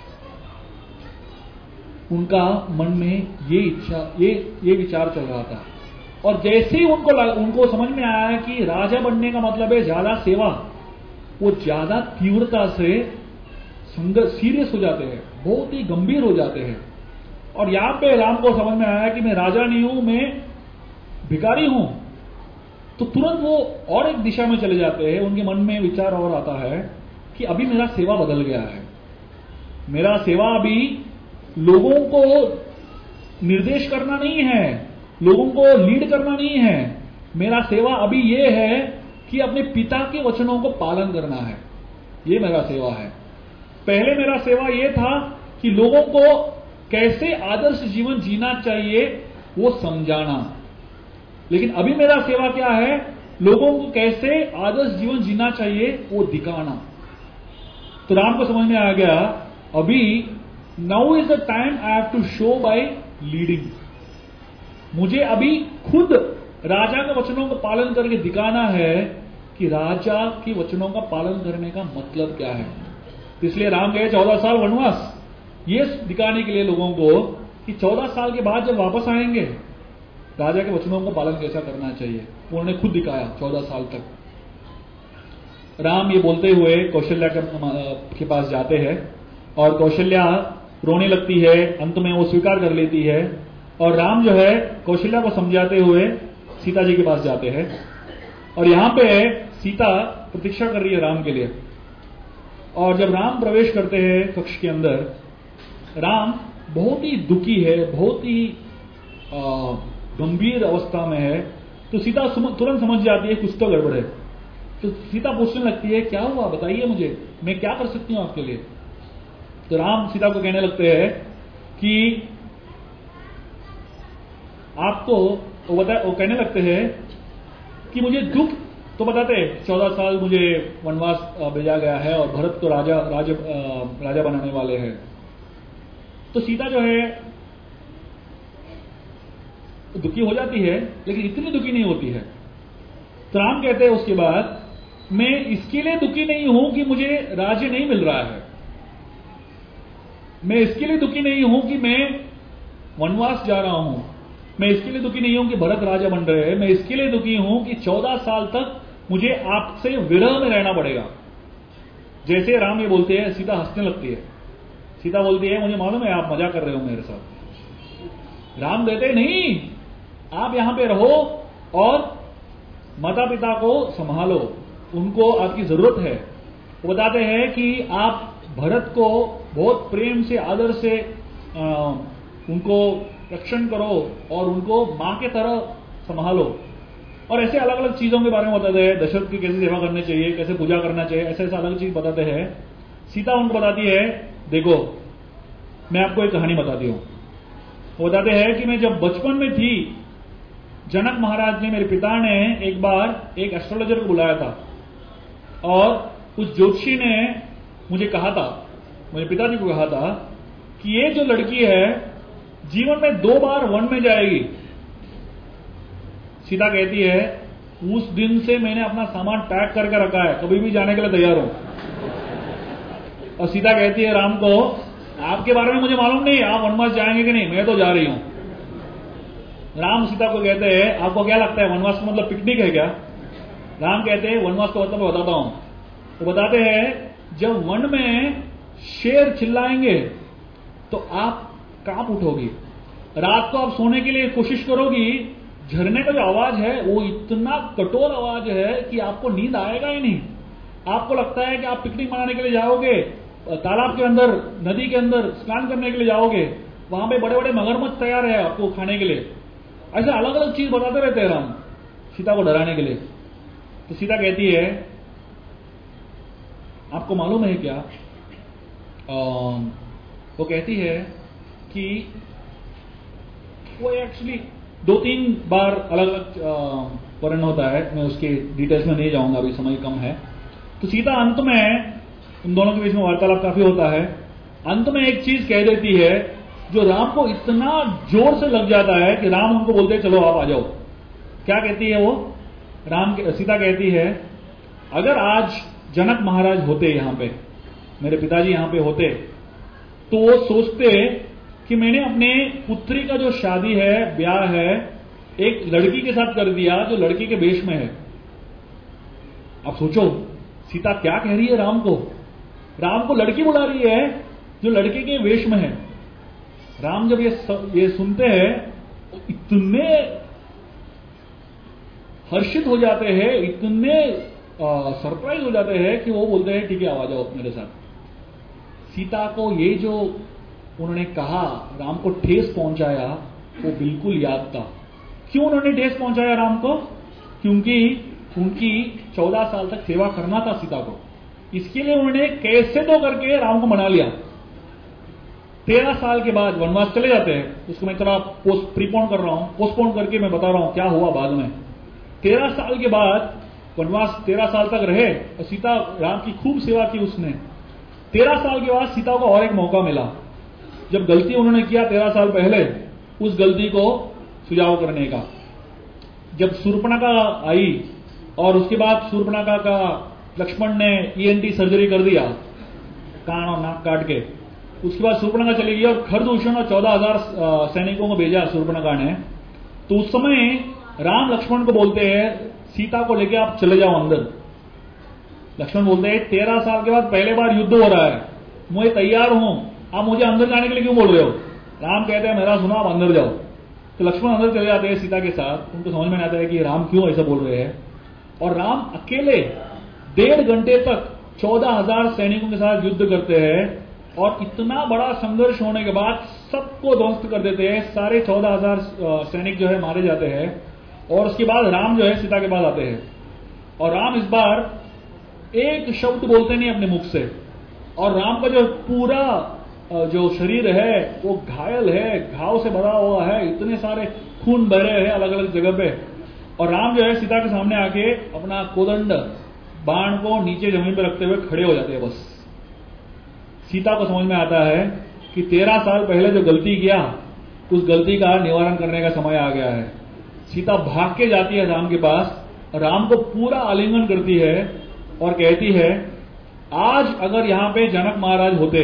उनका मन में ये इच्छा, ये ये विचार चल रहा था। और जैसे ही उनको उनको समझ में आया कि राजा बनने का मतलब है ज्यादा सेवा, वो ज्यादा तीव्रता से सीरियस हो जाते हैं, बहुत ही गंभीर हो जाते हैं। और यहां पे राम को समझ में आया कि मैं राजा नहीं हूं, मैं भिखारी हूं। तो तुरंत वो और एक दिशा में चले जाते हैं, उनके मन में विचार और आता है कि अभी मेरा सेवा बदल गया है, मेरा सेवा अभी लोगों को निर्देश करना नहीं है, लोगों को लीड करना नहीं है, मेरा सेवा अभी ये है कि अपने पिता के वचनों को पालन करना है, ये मेरा सेवा है। पहले मेरा सेवा ये था कि लोगों को कैसे आदर्श जीवन जीना चाहिए वो समझाना, लेकिन अभी मेरा सेवा क्या है, लोगों को कैसे आदर्श जीवन जीना चाहिए वो दिखाना। तो राम को समझ में आ गया, अभी now is the time I have to show by leading, मुझे अभी खुद राजा के वचनों का पालन करके दिखाना है कि राजा के वचनों का पालन करने का मतलब क्या है। इसलिए राम गए चौदह साल वनवास, ये दिखाने के लिए लोगों को कि चौदह साल के बाद जब वापस आएंगे राजा के वचनों का पालन कैसा करना चाहिए, उन्होंने खुद दिखाया चौदह साल तक। राम ये बोलते हुए कौशल्या के पास जाते हैं और कौशल्या रोने लगती है, अंत में वो स्वीकार कर लेती है और राम जो है कौशल्या को समझाते हुए सीता जी के पास जाते हैं और यहां पे सीता प्रतीक्षा कर रही है राम के लिए। और जब राम प्रवेश करते हैं कक्ष के अंदर, राम बहुत ही दुखी है, बहुत ही गंभीर अवस्था में है, तो सीता तुरंत समझ जाती है कुछ तो गड़बड़ है। तो सीता पूछने लगती है क्या हुआ, बताइए मुझे, मैं क्या कर सकती हूं आपके लिए। तो राम सीता को कहने लगते हैं कि आपको वो बता वो कहने लगते हैं कि मुझे दुख तो बताते हैं, चौदह साल मुझे वनवास भेजा गया है और भरत को राजा राजा राजा बनाने वाले हैं। तो सीता जो है दुखी हो जाती है, लेकिन इतनी दुखी नहीं होती है। तो राम कहते हैं उसके बाद, मैं इसके लिए दुखी नहीं हूं कि मुझे राज्य नहीं मिल रहा है, मैं इसके लिए दुखी नहीं हूं कि मैं वनवास जा रहा हूं, मैं इसके लिए दुखी नहीं हूं कि भरत राजा बन रहे हैं, मैं इसके लिए दुखी हूं कि चौदह साल तक मुझे आपसे विरह में रहना पड़ेगा। जैसे राम ये बोलते हैं, सीता हंसने लगती है। सीता बोलती है मुझे मालूम है आप मजाक कर रहे हो मेरे साथ। राम कहते नहीं, आप यहां पे रहो और माता पिता को संभालो, उनको आपकी जरूरत है। वो बताते हैं कि आप भरत को बहुत प्रेम से आदर से आ, उनको रक्षण करो और उनको मां के तरह संभालो। और ऐसे अलग अलग चीजों के बारे में बताते हैं, दशरथ की कैसे सेवा करनी चाहिए, कैसे पूजा करना चाहिए, ऐसे ऐसे अलग चीज बताते हैं। सीता उनको बताती है देखो मैं आपको एक कहानी बताती हूं। वो बताते हैं कि मैं जब बचपन में थी, जनक महाराज ने, मेरे पिता ने एक बार एक एस्ट्रोलॉजर को बुलाया था और उस ज्योतिषी ने मुझे कहा था, मेरे पिताजी को कहा था कि ये जो लड़की है जीवन में दो बार वन में जाएगी। सीता कहती है उस दिन से मैंने अपना सामान पैक करके रखा है, कभी भी जाने के लिए तैयार हूं। और सीता कहती है राम को, आपके बारे में मुझे मालूम नहीं आप वनवास जाएंगे कि नहीं, मैं तो जा रही हूं। राम सीता को कहते हैं आपको क्या लगता है वनवास का मतलब पिकनिक है क्या। राम कहते हैं वनवास का मतलब मैं बताता हूं। तो बताते हैं जब वन में शेर चिल्लाएंगे तो आप कांप उठोगी, रात को आप सोने के लिए कोशिश करोगी, झरने का जो आवाज है वो इतना कठोर आवाज है कि आपको नींद आएगा ही नहीं। आपको लगता है कि आप पिकनिक मनाने के लिए जाओगे, तालाब के अंदर, नदी के अंदर स्नान करने के लिए जाओगे, वहां पे बड़े बड़े मगरमच्छ तैयार है आपको खाने के लिए। ऐसा अलग अलग चीज बताते रहते हैं राम सीता को डराने के लिए। तो सीता कहती है आपको मालूम है क्या, आ, वो कहती है कि वो एक्चुअली दो तीन बार अलग अलग वर्णन होता है, मैं उसके डिटेल्स में नहीं जाऊंगा, अभी समय कम है। तो सीता अंत में, उन दोनों के बीच में वार्तालाप काफी होता है, अंत में एक चीज कह देती है जो राम को इतना जोर से लग जाता है कि राम उनको बोलते हैं चलो आप आ जाओ। क्या कहती है वो, राम सीता कहती है अगर आज जनक महाराज होते यहां पे, मेरे पिताजी यहां पे होते, तो वो सोचते कि मैंने अपने पुत्री का जो शादी है, ब्याह है, एक लड़की के साथ कर दिया जो लड़की के वेश में है। अब सोचो सीता क्या कह रही है राम को, राम को लड़की बुला रही है जो लड़के के वेश में है। राम जब ये ये सुनते हैं इतने हर्षित हो जाते हैं, इतने सरप्राइज हो जाते हैं कि वो बोलते हैं ठीक है आ जाओ मेरे साथ। सीता को ये जो उन्होंने कहा, राम को ठेस पहुंचाया, वो बिल्कुल याद था। क्यों उन्होंने ठेस पहुंचाया राम को? क्योंकि उनकी चौदह साल तक सेवा करना था सीता को, इसके लिए उन्होंने कैसे तो करके राम को मना लिया। तेरह साल के बाद वनवास चले जाते हैं, उसको मैं थोड़ा पोस्ट प्रीपोन कर रहा हूं, पोस्टपोन करके मैं बता रहा हूं क्या हुआ बाद में। तेरह साल के बाद वनवास तेरह साल तक रहे और सीता राम की खूब सेवा की उसने। तेरह साल के बाद सीता को और एक मौका मिला, जब गलती उन्होंने किया तेरह साल पहले, उस गलती को सुझाव करने का। जब शूर्पणखा आई और उसके बाद शूर्पणखा का लक्ष्मण ने ईएनटी सर्जरी कर दिया, कान और नाक काट के, उसके बाद शूर्पणखा चली गई और खरदूषण और चौदह हजार सैनिकों को भेजा शूर्पणखा ने। तो उस समय राम लक्ष्मण को बोलते हैं सीता को लेके आप चले जाओ अंदर। लक्ष्मण बोलते हैं तेरह साल के बाद पहले बार युद्ध हो रहा है, मैं तैयार हूं, आप मुझे अंदर जाने के लिए क्यों बोल रहे हो? राम कहते हैं मेरा सुनो, आप अंदर जाओ। तो लक्ष्मण अंदर चले जाते हैं सीता के साथ। उनको समझ में नहीं आता है कि राम क्यों ऐसा बोल रहे हैं। और राम अकेले डेढ़ घंटे तक चौदह हजार सैनिकों के साथ युद्ध करते हैं और इतना बड़ा संघर्ष होने के बाद सबको ध्वस्त कर देते हैं। सारे चौदह हजार सैनिक जो है मारे जाते हैं और उसके बाद राम जो है सीता के पास आते हैं और राम इस बार एक शब्द बोलते नहीं अपने मुख से। और राम का जो पूरा जो शरीर है वो घायल है, घाव से भरा हुआ है, इतने सारे खून बह रहे हैं अलग अलग जगह पे। और राम जो है सीता के सामने आके अपना कोदंड बाण को नीचे जमीन पर रखते हुए खड़े हो जाते हैं। बस सीता को समझ में आता है कि तेरह साल पहले जो गलती किया उस गलती का निवारण करने का समय आ गया है। सीता भाग के जाती है राम के पास, राम को पूरा आलिंगन करती है और कहती है आज अगर यहां पे जनक महाराज होते,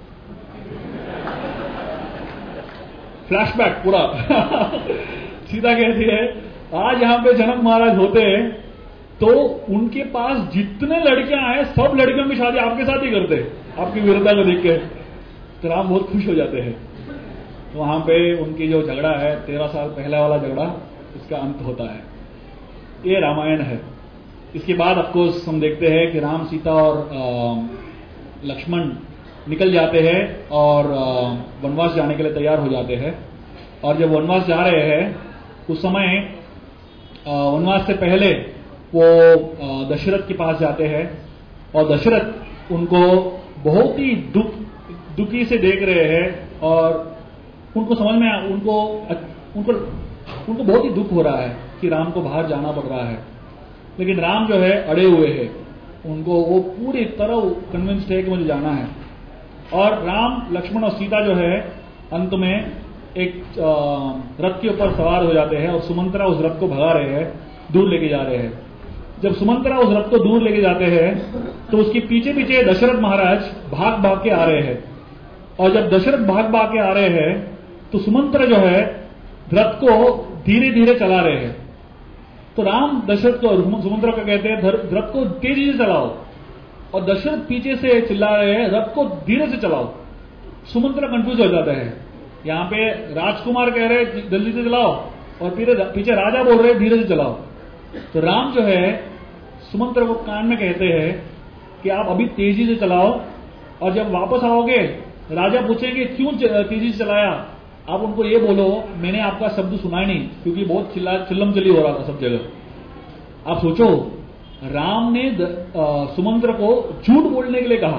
फ्लैशबैक पूरा सीता कहती है आज यहां पे जनक महाराज होते तो उनके पास जितने लड़कियां हैं सब लड़कियों की शादी आपके साथ ही करते, आपकी वीरता को देख के। तो राम बहुत खुश हो जाते हैं। तो वहां पे उनकी जो झगड़ा है तेरह साल पहले वाला झगड़ा, इसका अंत होता है। ये रामायण है। इसके बाद अफकोर्स हम देखते हैं कि राम सीता और लक्ष्मण निकल जाते हैं और वनवास जाने के लिए तैयार हो जाते हैं। और जब वनवास जा रहे हैं उस समय वनवास से पहले वो दशरथ के पास जाते हैं और दशरथ उनको बहुत ही दुख दुखी से देख रहे हैं और उनको समझ में उनको उनको उनको बहुत ही दुख हो रहा है कि राम को बाहर जाना पड़ रहा है। लेकिन राम जो है अड़े हुए हैं, उनको वो पूरी तरह कन्विंस्ड है कि मुझे जाना है। और राम लक्ष्मण और सीता जो है अंत में एक रथ के ऊपर सवार हो जाते हैं और सुमंत्रा उस रथ को भगा रहे हैं, दूर लेके जा रहे हैं। जब सुमंत्रा उस रथ को दूर लेके जाते हैं तो उसके पीछे पीछे दशरथ महाराज भाग भाग के आ रहे हैं। और जब दशरथ भाग भाग के आ रहे हैं तो सुमंत्रा जो है रथ को धीरे धीरे चला रहे हैं। तो राम दशरथ को सुमंत्रा को कहते हैं रथ को तेजी से चलाओ, और दशरथ पीछे से चिल्ला रहे हैं रथ को धीरे से चलाओ। सुमंत्रा कंफ्यूज हो जाता है। यहां पे राजकुमार कह रहे हैं जल्दी से चलाओ और पीछे राजा बोल रहे हैं धीरे से चलाओ। तो राम जो है सुमंत्रा को कान में कहते हैं कि आप अभी तेजी से चलाओ और जब वापस आओगे राजा पूछेंगे क्यों तेजी से चलाया, आप उनको ये बोलो मैंने आपका शब्द सुना ही नहीं, क्योंकि बहुत चिल्ला चिल्लम चिल्ली हो रहा था सब जगह। आप सोचो राम ने सुमंत्र को झूठ बोलने के लिए कहा।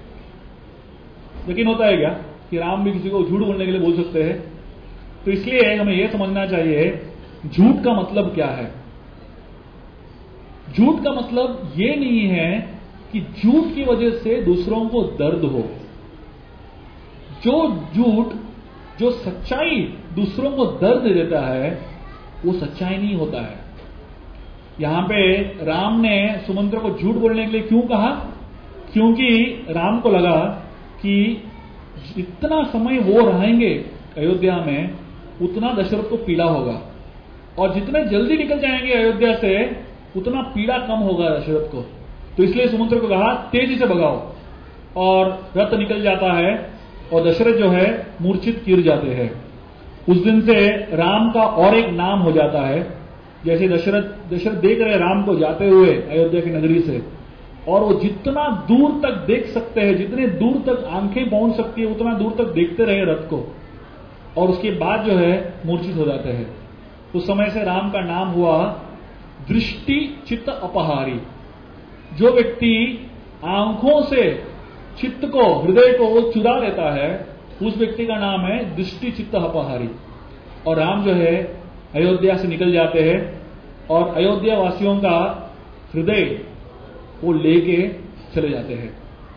यकीन होता है क्या कि राम भी किसी को झूठ बोलने के लिए बोल सकते हैं? तो इसलिए हमें यह समझना चाहिए झूठ का मतलब क्या है। झूठ का मतलब यह नहीं है कि झूठ की वजह से दूसरों को दर्द हो। जो झूठ जो सच्चाई दूसरों को दर्द देता है वो सच्चाई नहीं होता है। यहां पे राम ने सुमंत्र को झूठ बोलने के लिए क्यों कहा? क्योंकि राम को लगा कि जितना समय वो रहेंगे अयोध्या में उतना दशरथ को पीड़ा होगा, और जितने जल्दी निकल जाएंगे अयोध्या से उतना पीड़ा कम होगा दशरथ को। तो इसलिए सुमंत्र को कहा तेजी से भगाओ, और रथ निकल जाता है और दशरथ जो है मूर्छित गिर जाते हैं। उस दिन से राम का और एक नाम हो जाता है, जैसे दशरथ दशरथ देख रहे राम को जाते हुए अयोध्या की नगरी से, और वो जितना दूर तक देख सकते हैं, जितने दूर तक आंखें पहुंच सकती है उतना दूर तक देखते रहे रथ को, और उसके बाद जो है मूर्छित हो जाते हैं। उस समय से राम का नाम हुआ दृष्टि चित्त अपहारी। जो व्यक्ति आंखों से चित्त को, हृदय को चुरा लेता है, उस व्यक्ति का नाम है दृष्टि चित्त अपहारी। और राम जो है अयोध्या से निकल जाते हैं और अयोध्या वासियों का हृदय वो लेके चले जाते हैं।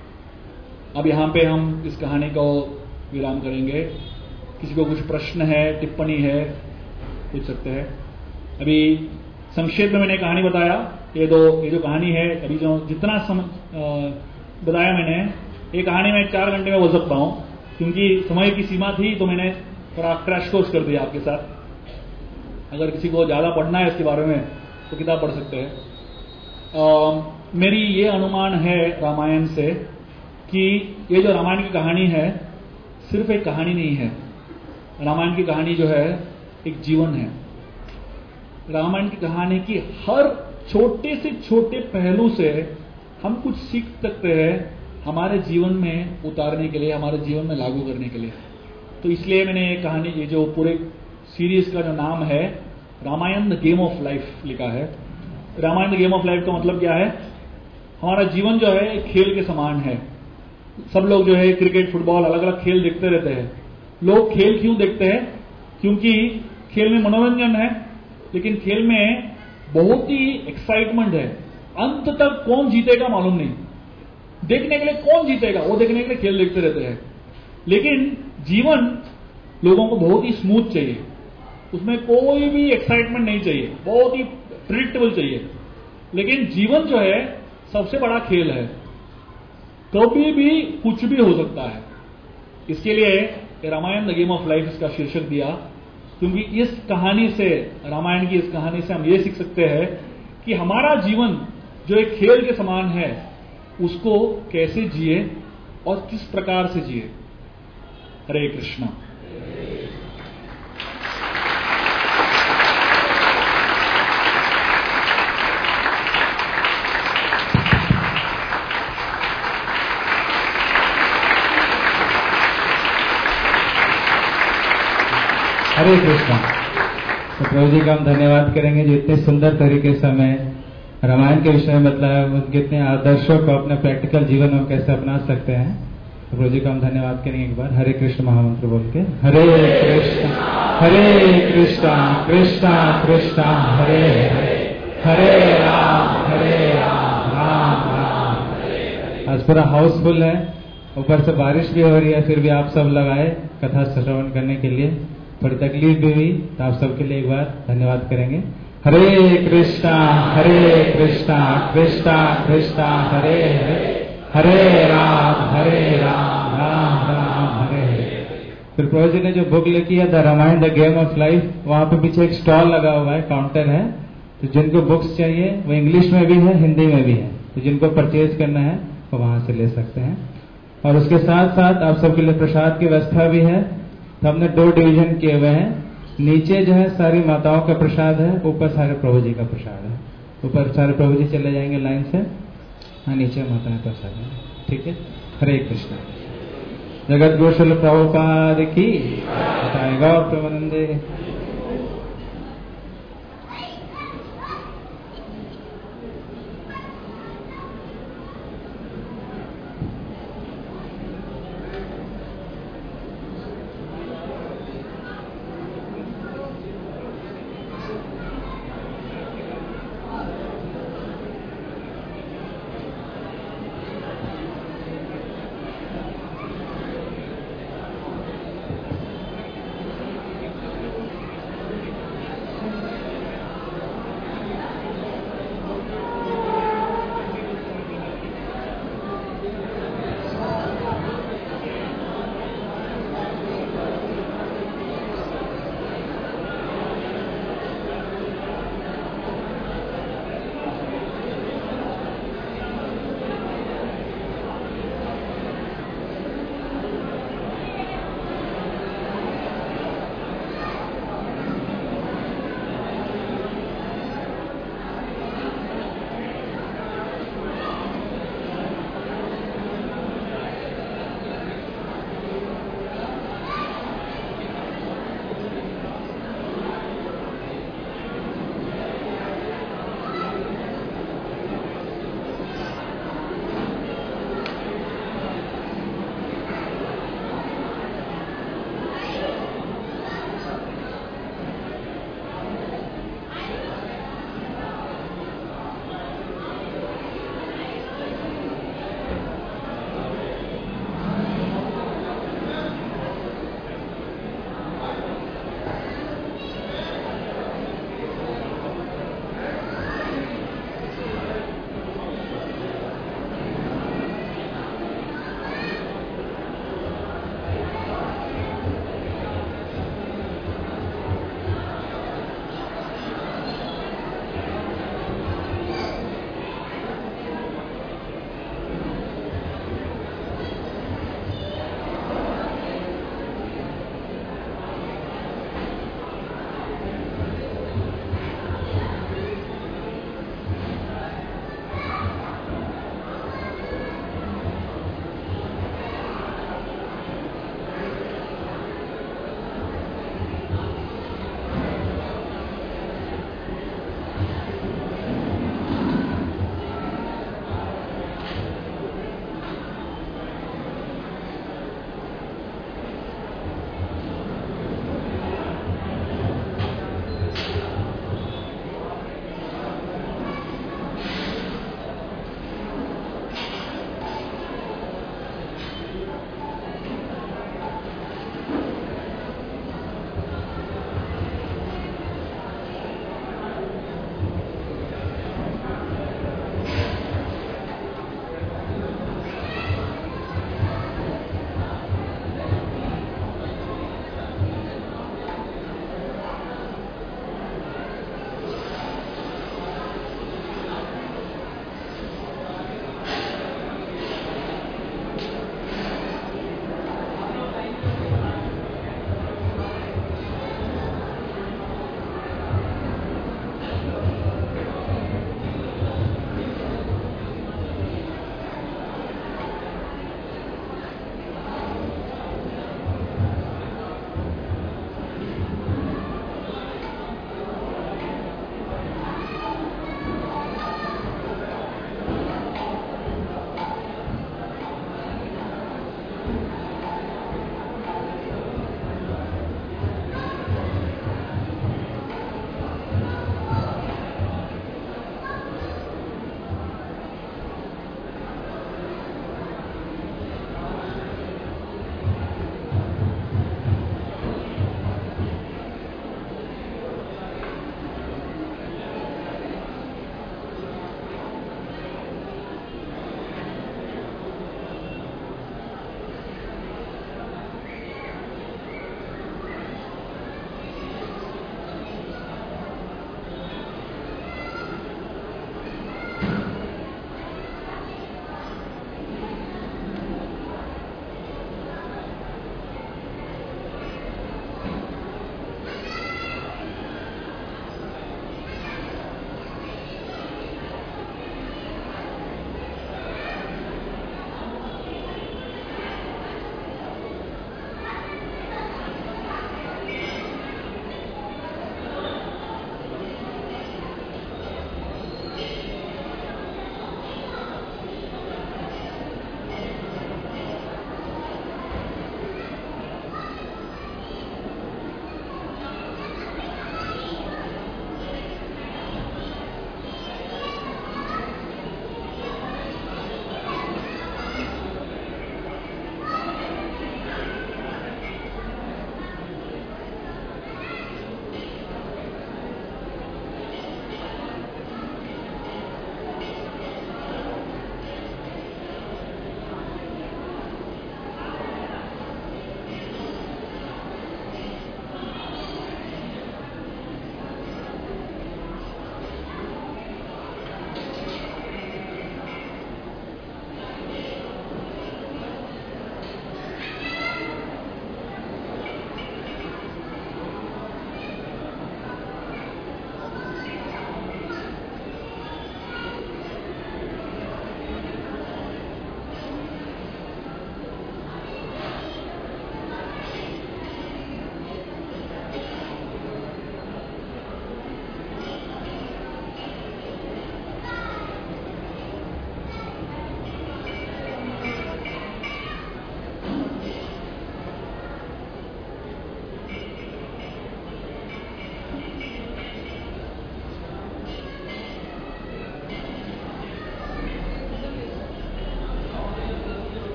अब यहां पे हम इस कहानी को विराम करेंगे। किसी को कुछ प्रश्न है, टिप्पणी है, पूछ सकते हैं। अभी संक्षेप में मैंने कहानी बताया। ये दो ये जो कहानी है, अभी जो जितना सम, आ, बताया मैंने, ये कहानी में चार घंटे में बोल सकता हूं, क्योंकि समय की सीमा थी तो मैंने थोड़ा क्रैश कोर्स कर दिया आपके साथ। अगर किसी को ज्यादा पढ़ना है इसके बारे में तो किताब पढ़ सकते हैं। आ, मेरी ये अनुमान है रामायण से कि ये जो रामायण की कहानी है सिर्फ एक कहानी नहीं है। रामायण की कहानी जो है एक जीवन है। रामायण की कहानी की हर छोटे से छोटे पहलू से हम कुछ सीख सकते हैं हमारे जीवन में उतारने के लिए, हमारे जीवन में लागू करने के लिए। तो इसलिए मैंने ये कहानी, ये जो पूरे सीरीज का जो नाम है Ramayan the game of life लिखा है। Ramayan the game of life का मतलब क्या है? हमारा जीवन जो है एक खेल के समान है। सब लोग जो है क्रिकेट, फुटबॉल, अलग अलग खेल देखते रहते हैं। लोग खेल क्यों देखते हैं? क्योंकि खेल में मनोरंजन है, लेकिन खेल में बहुत ही एक्साइटमेंट है। अंत तक कौन जीतेगा मालूम नहीं। देखने के लिए कौन जीतेगा वो देखने के लिए खेल देखते रहते हैं। लेकिन जीवन लोगों को बहुत ही स्मूथ चाहिए, उसमें कोई भी एक्साइटमेंट नहीं चाहिए, बहुत ही प्रिडिक्टेबल चाहिए। लेकिन जीवन जो है सबसे बड़ा खेल है, कभी भी कुछ भी हो सकता है। इसके लिए Ramayan the game of life इसका शीर्षक दिया, क्योंकि इस कहानी से, रामायण की इस कहानी से हम ये सीख सकते हैं कि हमारा जीवन जो एक खेल के समान है उसको कैसे जिए और किस प्रकार से जिए। हरे कृष्णा। हरे कृष्णा। तो प्रभु जी का हम धन्यवाद करेंगे जो इतने सुंदर तरीके से हमें रामायण के विषय में बताया, उनके इतने आदर्शों को अपने प्रैक्टिकल जीवन में कैसे अपना सकते हैं। तो प्रभु जी का हम धन्यवाद करेंगे एक बार हरे कृष्ण महामंत्र बोल के। हरे कृष्ण हरे कृष्णा कृष्णा कृष्णा हरे हरे, हरे राम हरे राम राम राम हरे हरे। आज पूरा हाउसफुल है, ऊपर से बारिश भी हो रही है, फिर भी आप सब लगाए कथा श्रवण करने के लिए। थोड़ी तकलीफ भी हुई तो आप सबके लिए एक बार धन्यवाद करेंगे। हरे कृष्णा हरे कृष्णा कृष्णा कृष्णा हरे हरे, हरे राम हरे राम राम राम हरे हरे। फिर प्रभु जी ने जो बुक लिखी है the Ramayan the game of life, वहां पे पीछे एक स्टॉल लगा हुआ है, काउंटर है। तो जिनको बुक्स चाहिए वो इंग्लिश में भी है, हिंदी में भी है, तो जिनको परचेज करना है वो वहां से ले सकते हैं। और उसके साथ साथ आप सबके लिए प्रसाद की व्यवस्था भी है। तो हमने दो डिवीजन किए हुए हैं, नीचे जो है सारी माताओं का प्रसाद है, ऊपर सारे प्रभु जी का प्रसाद है। ऊपर सारे प्रभु जी चले जाएंगे लाइन से, हाँ नीचे माताएं प्रसाद है, ठीक है। हरे कृष्ण। जगत गुरु श्रील प्रभुपाद की बताएगा प्रेमानंदे।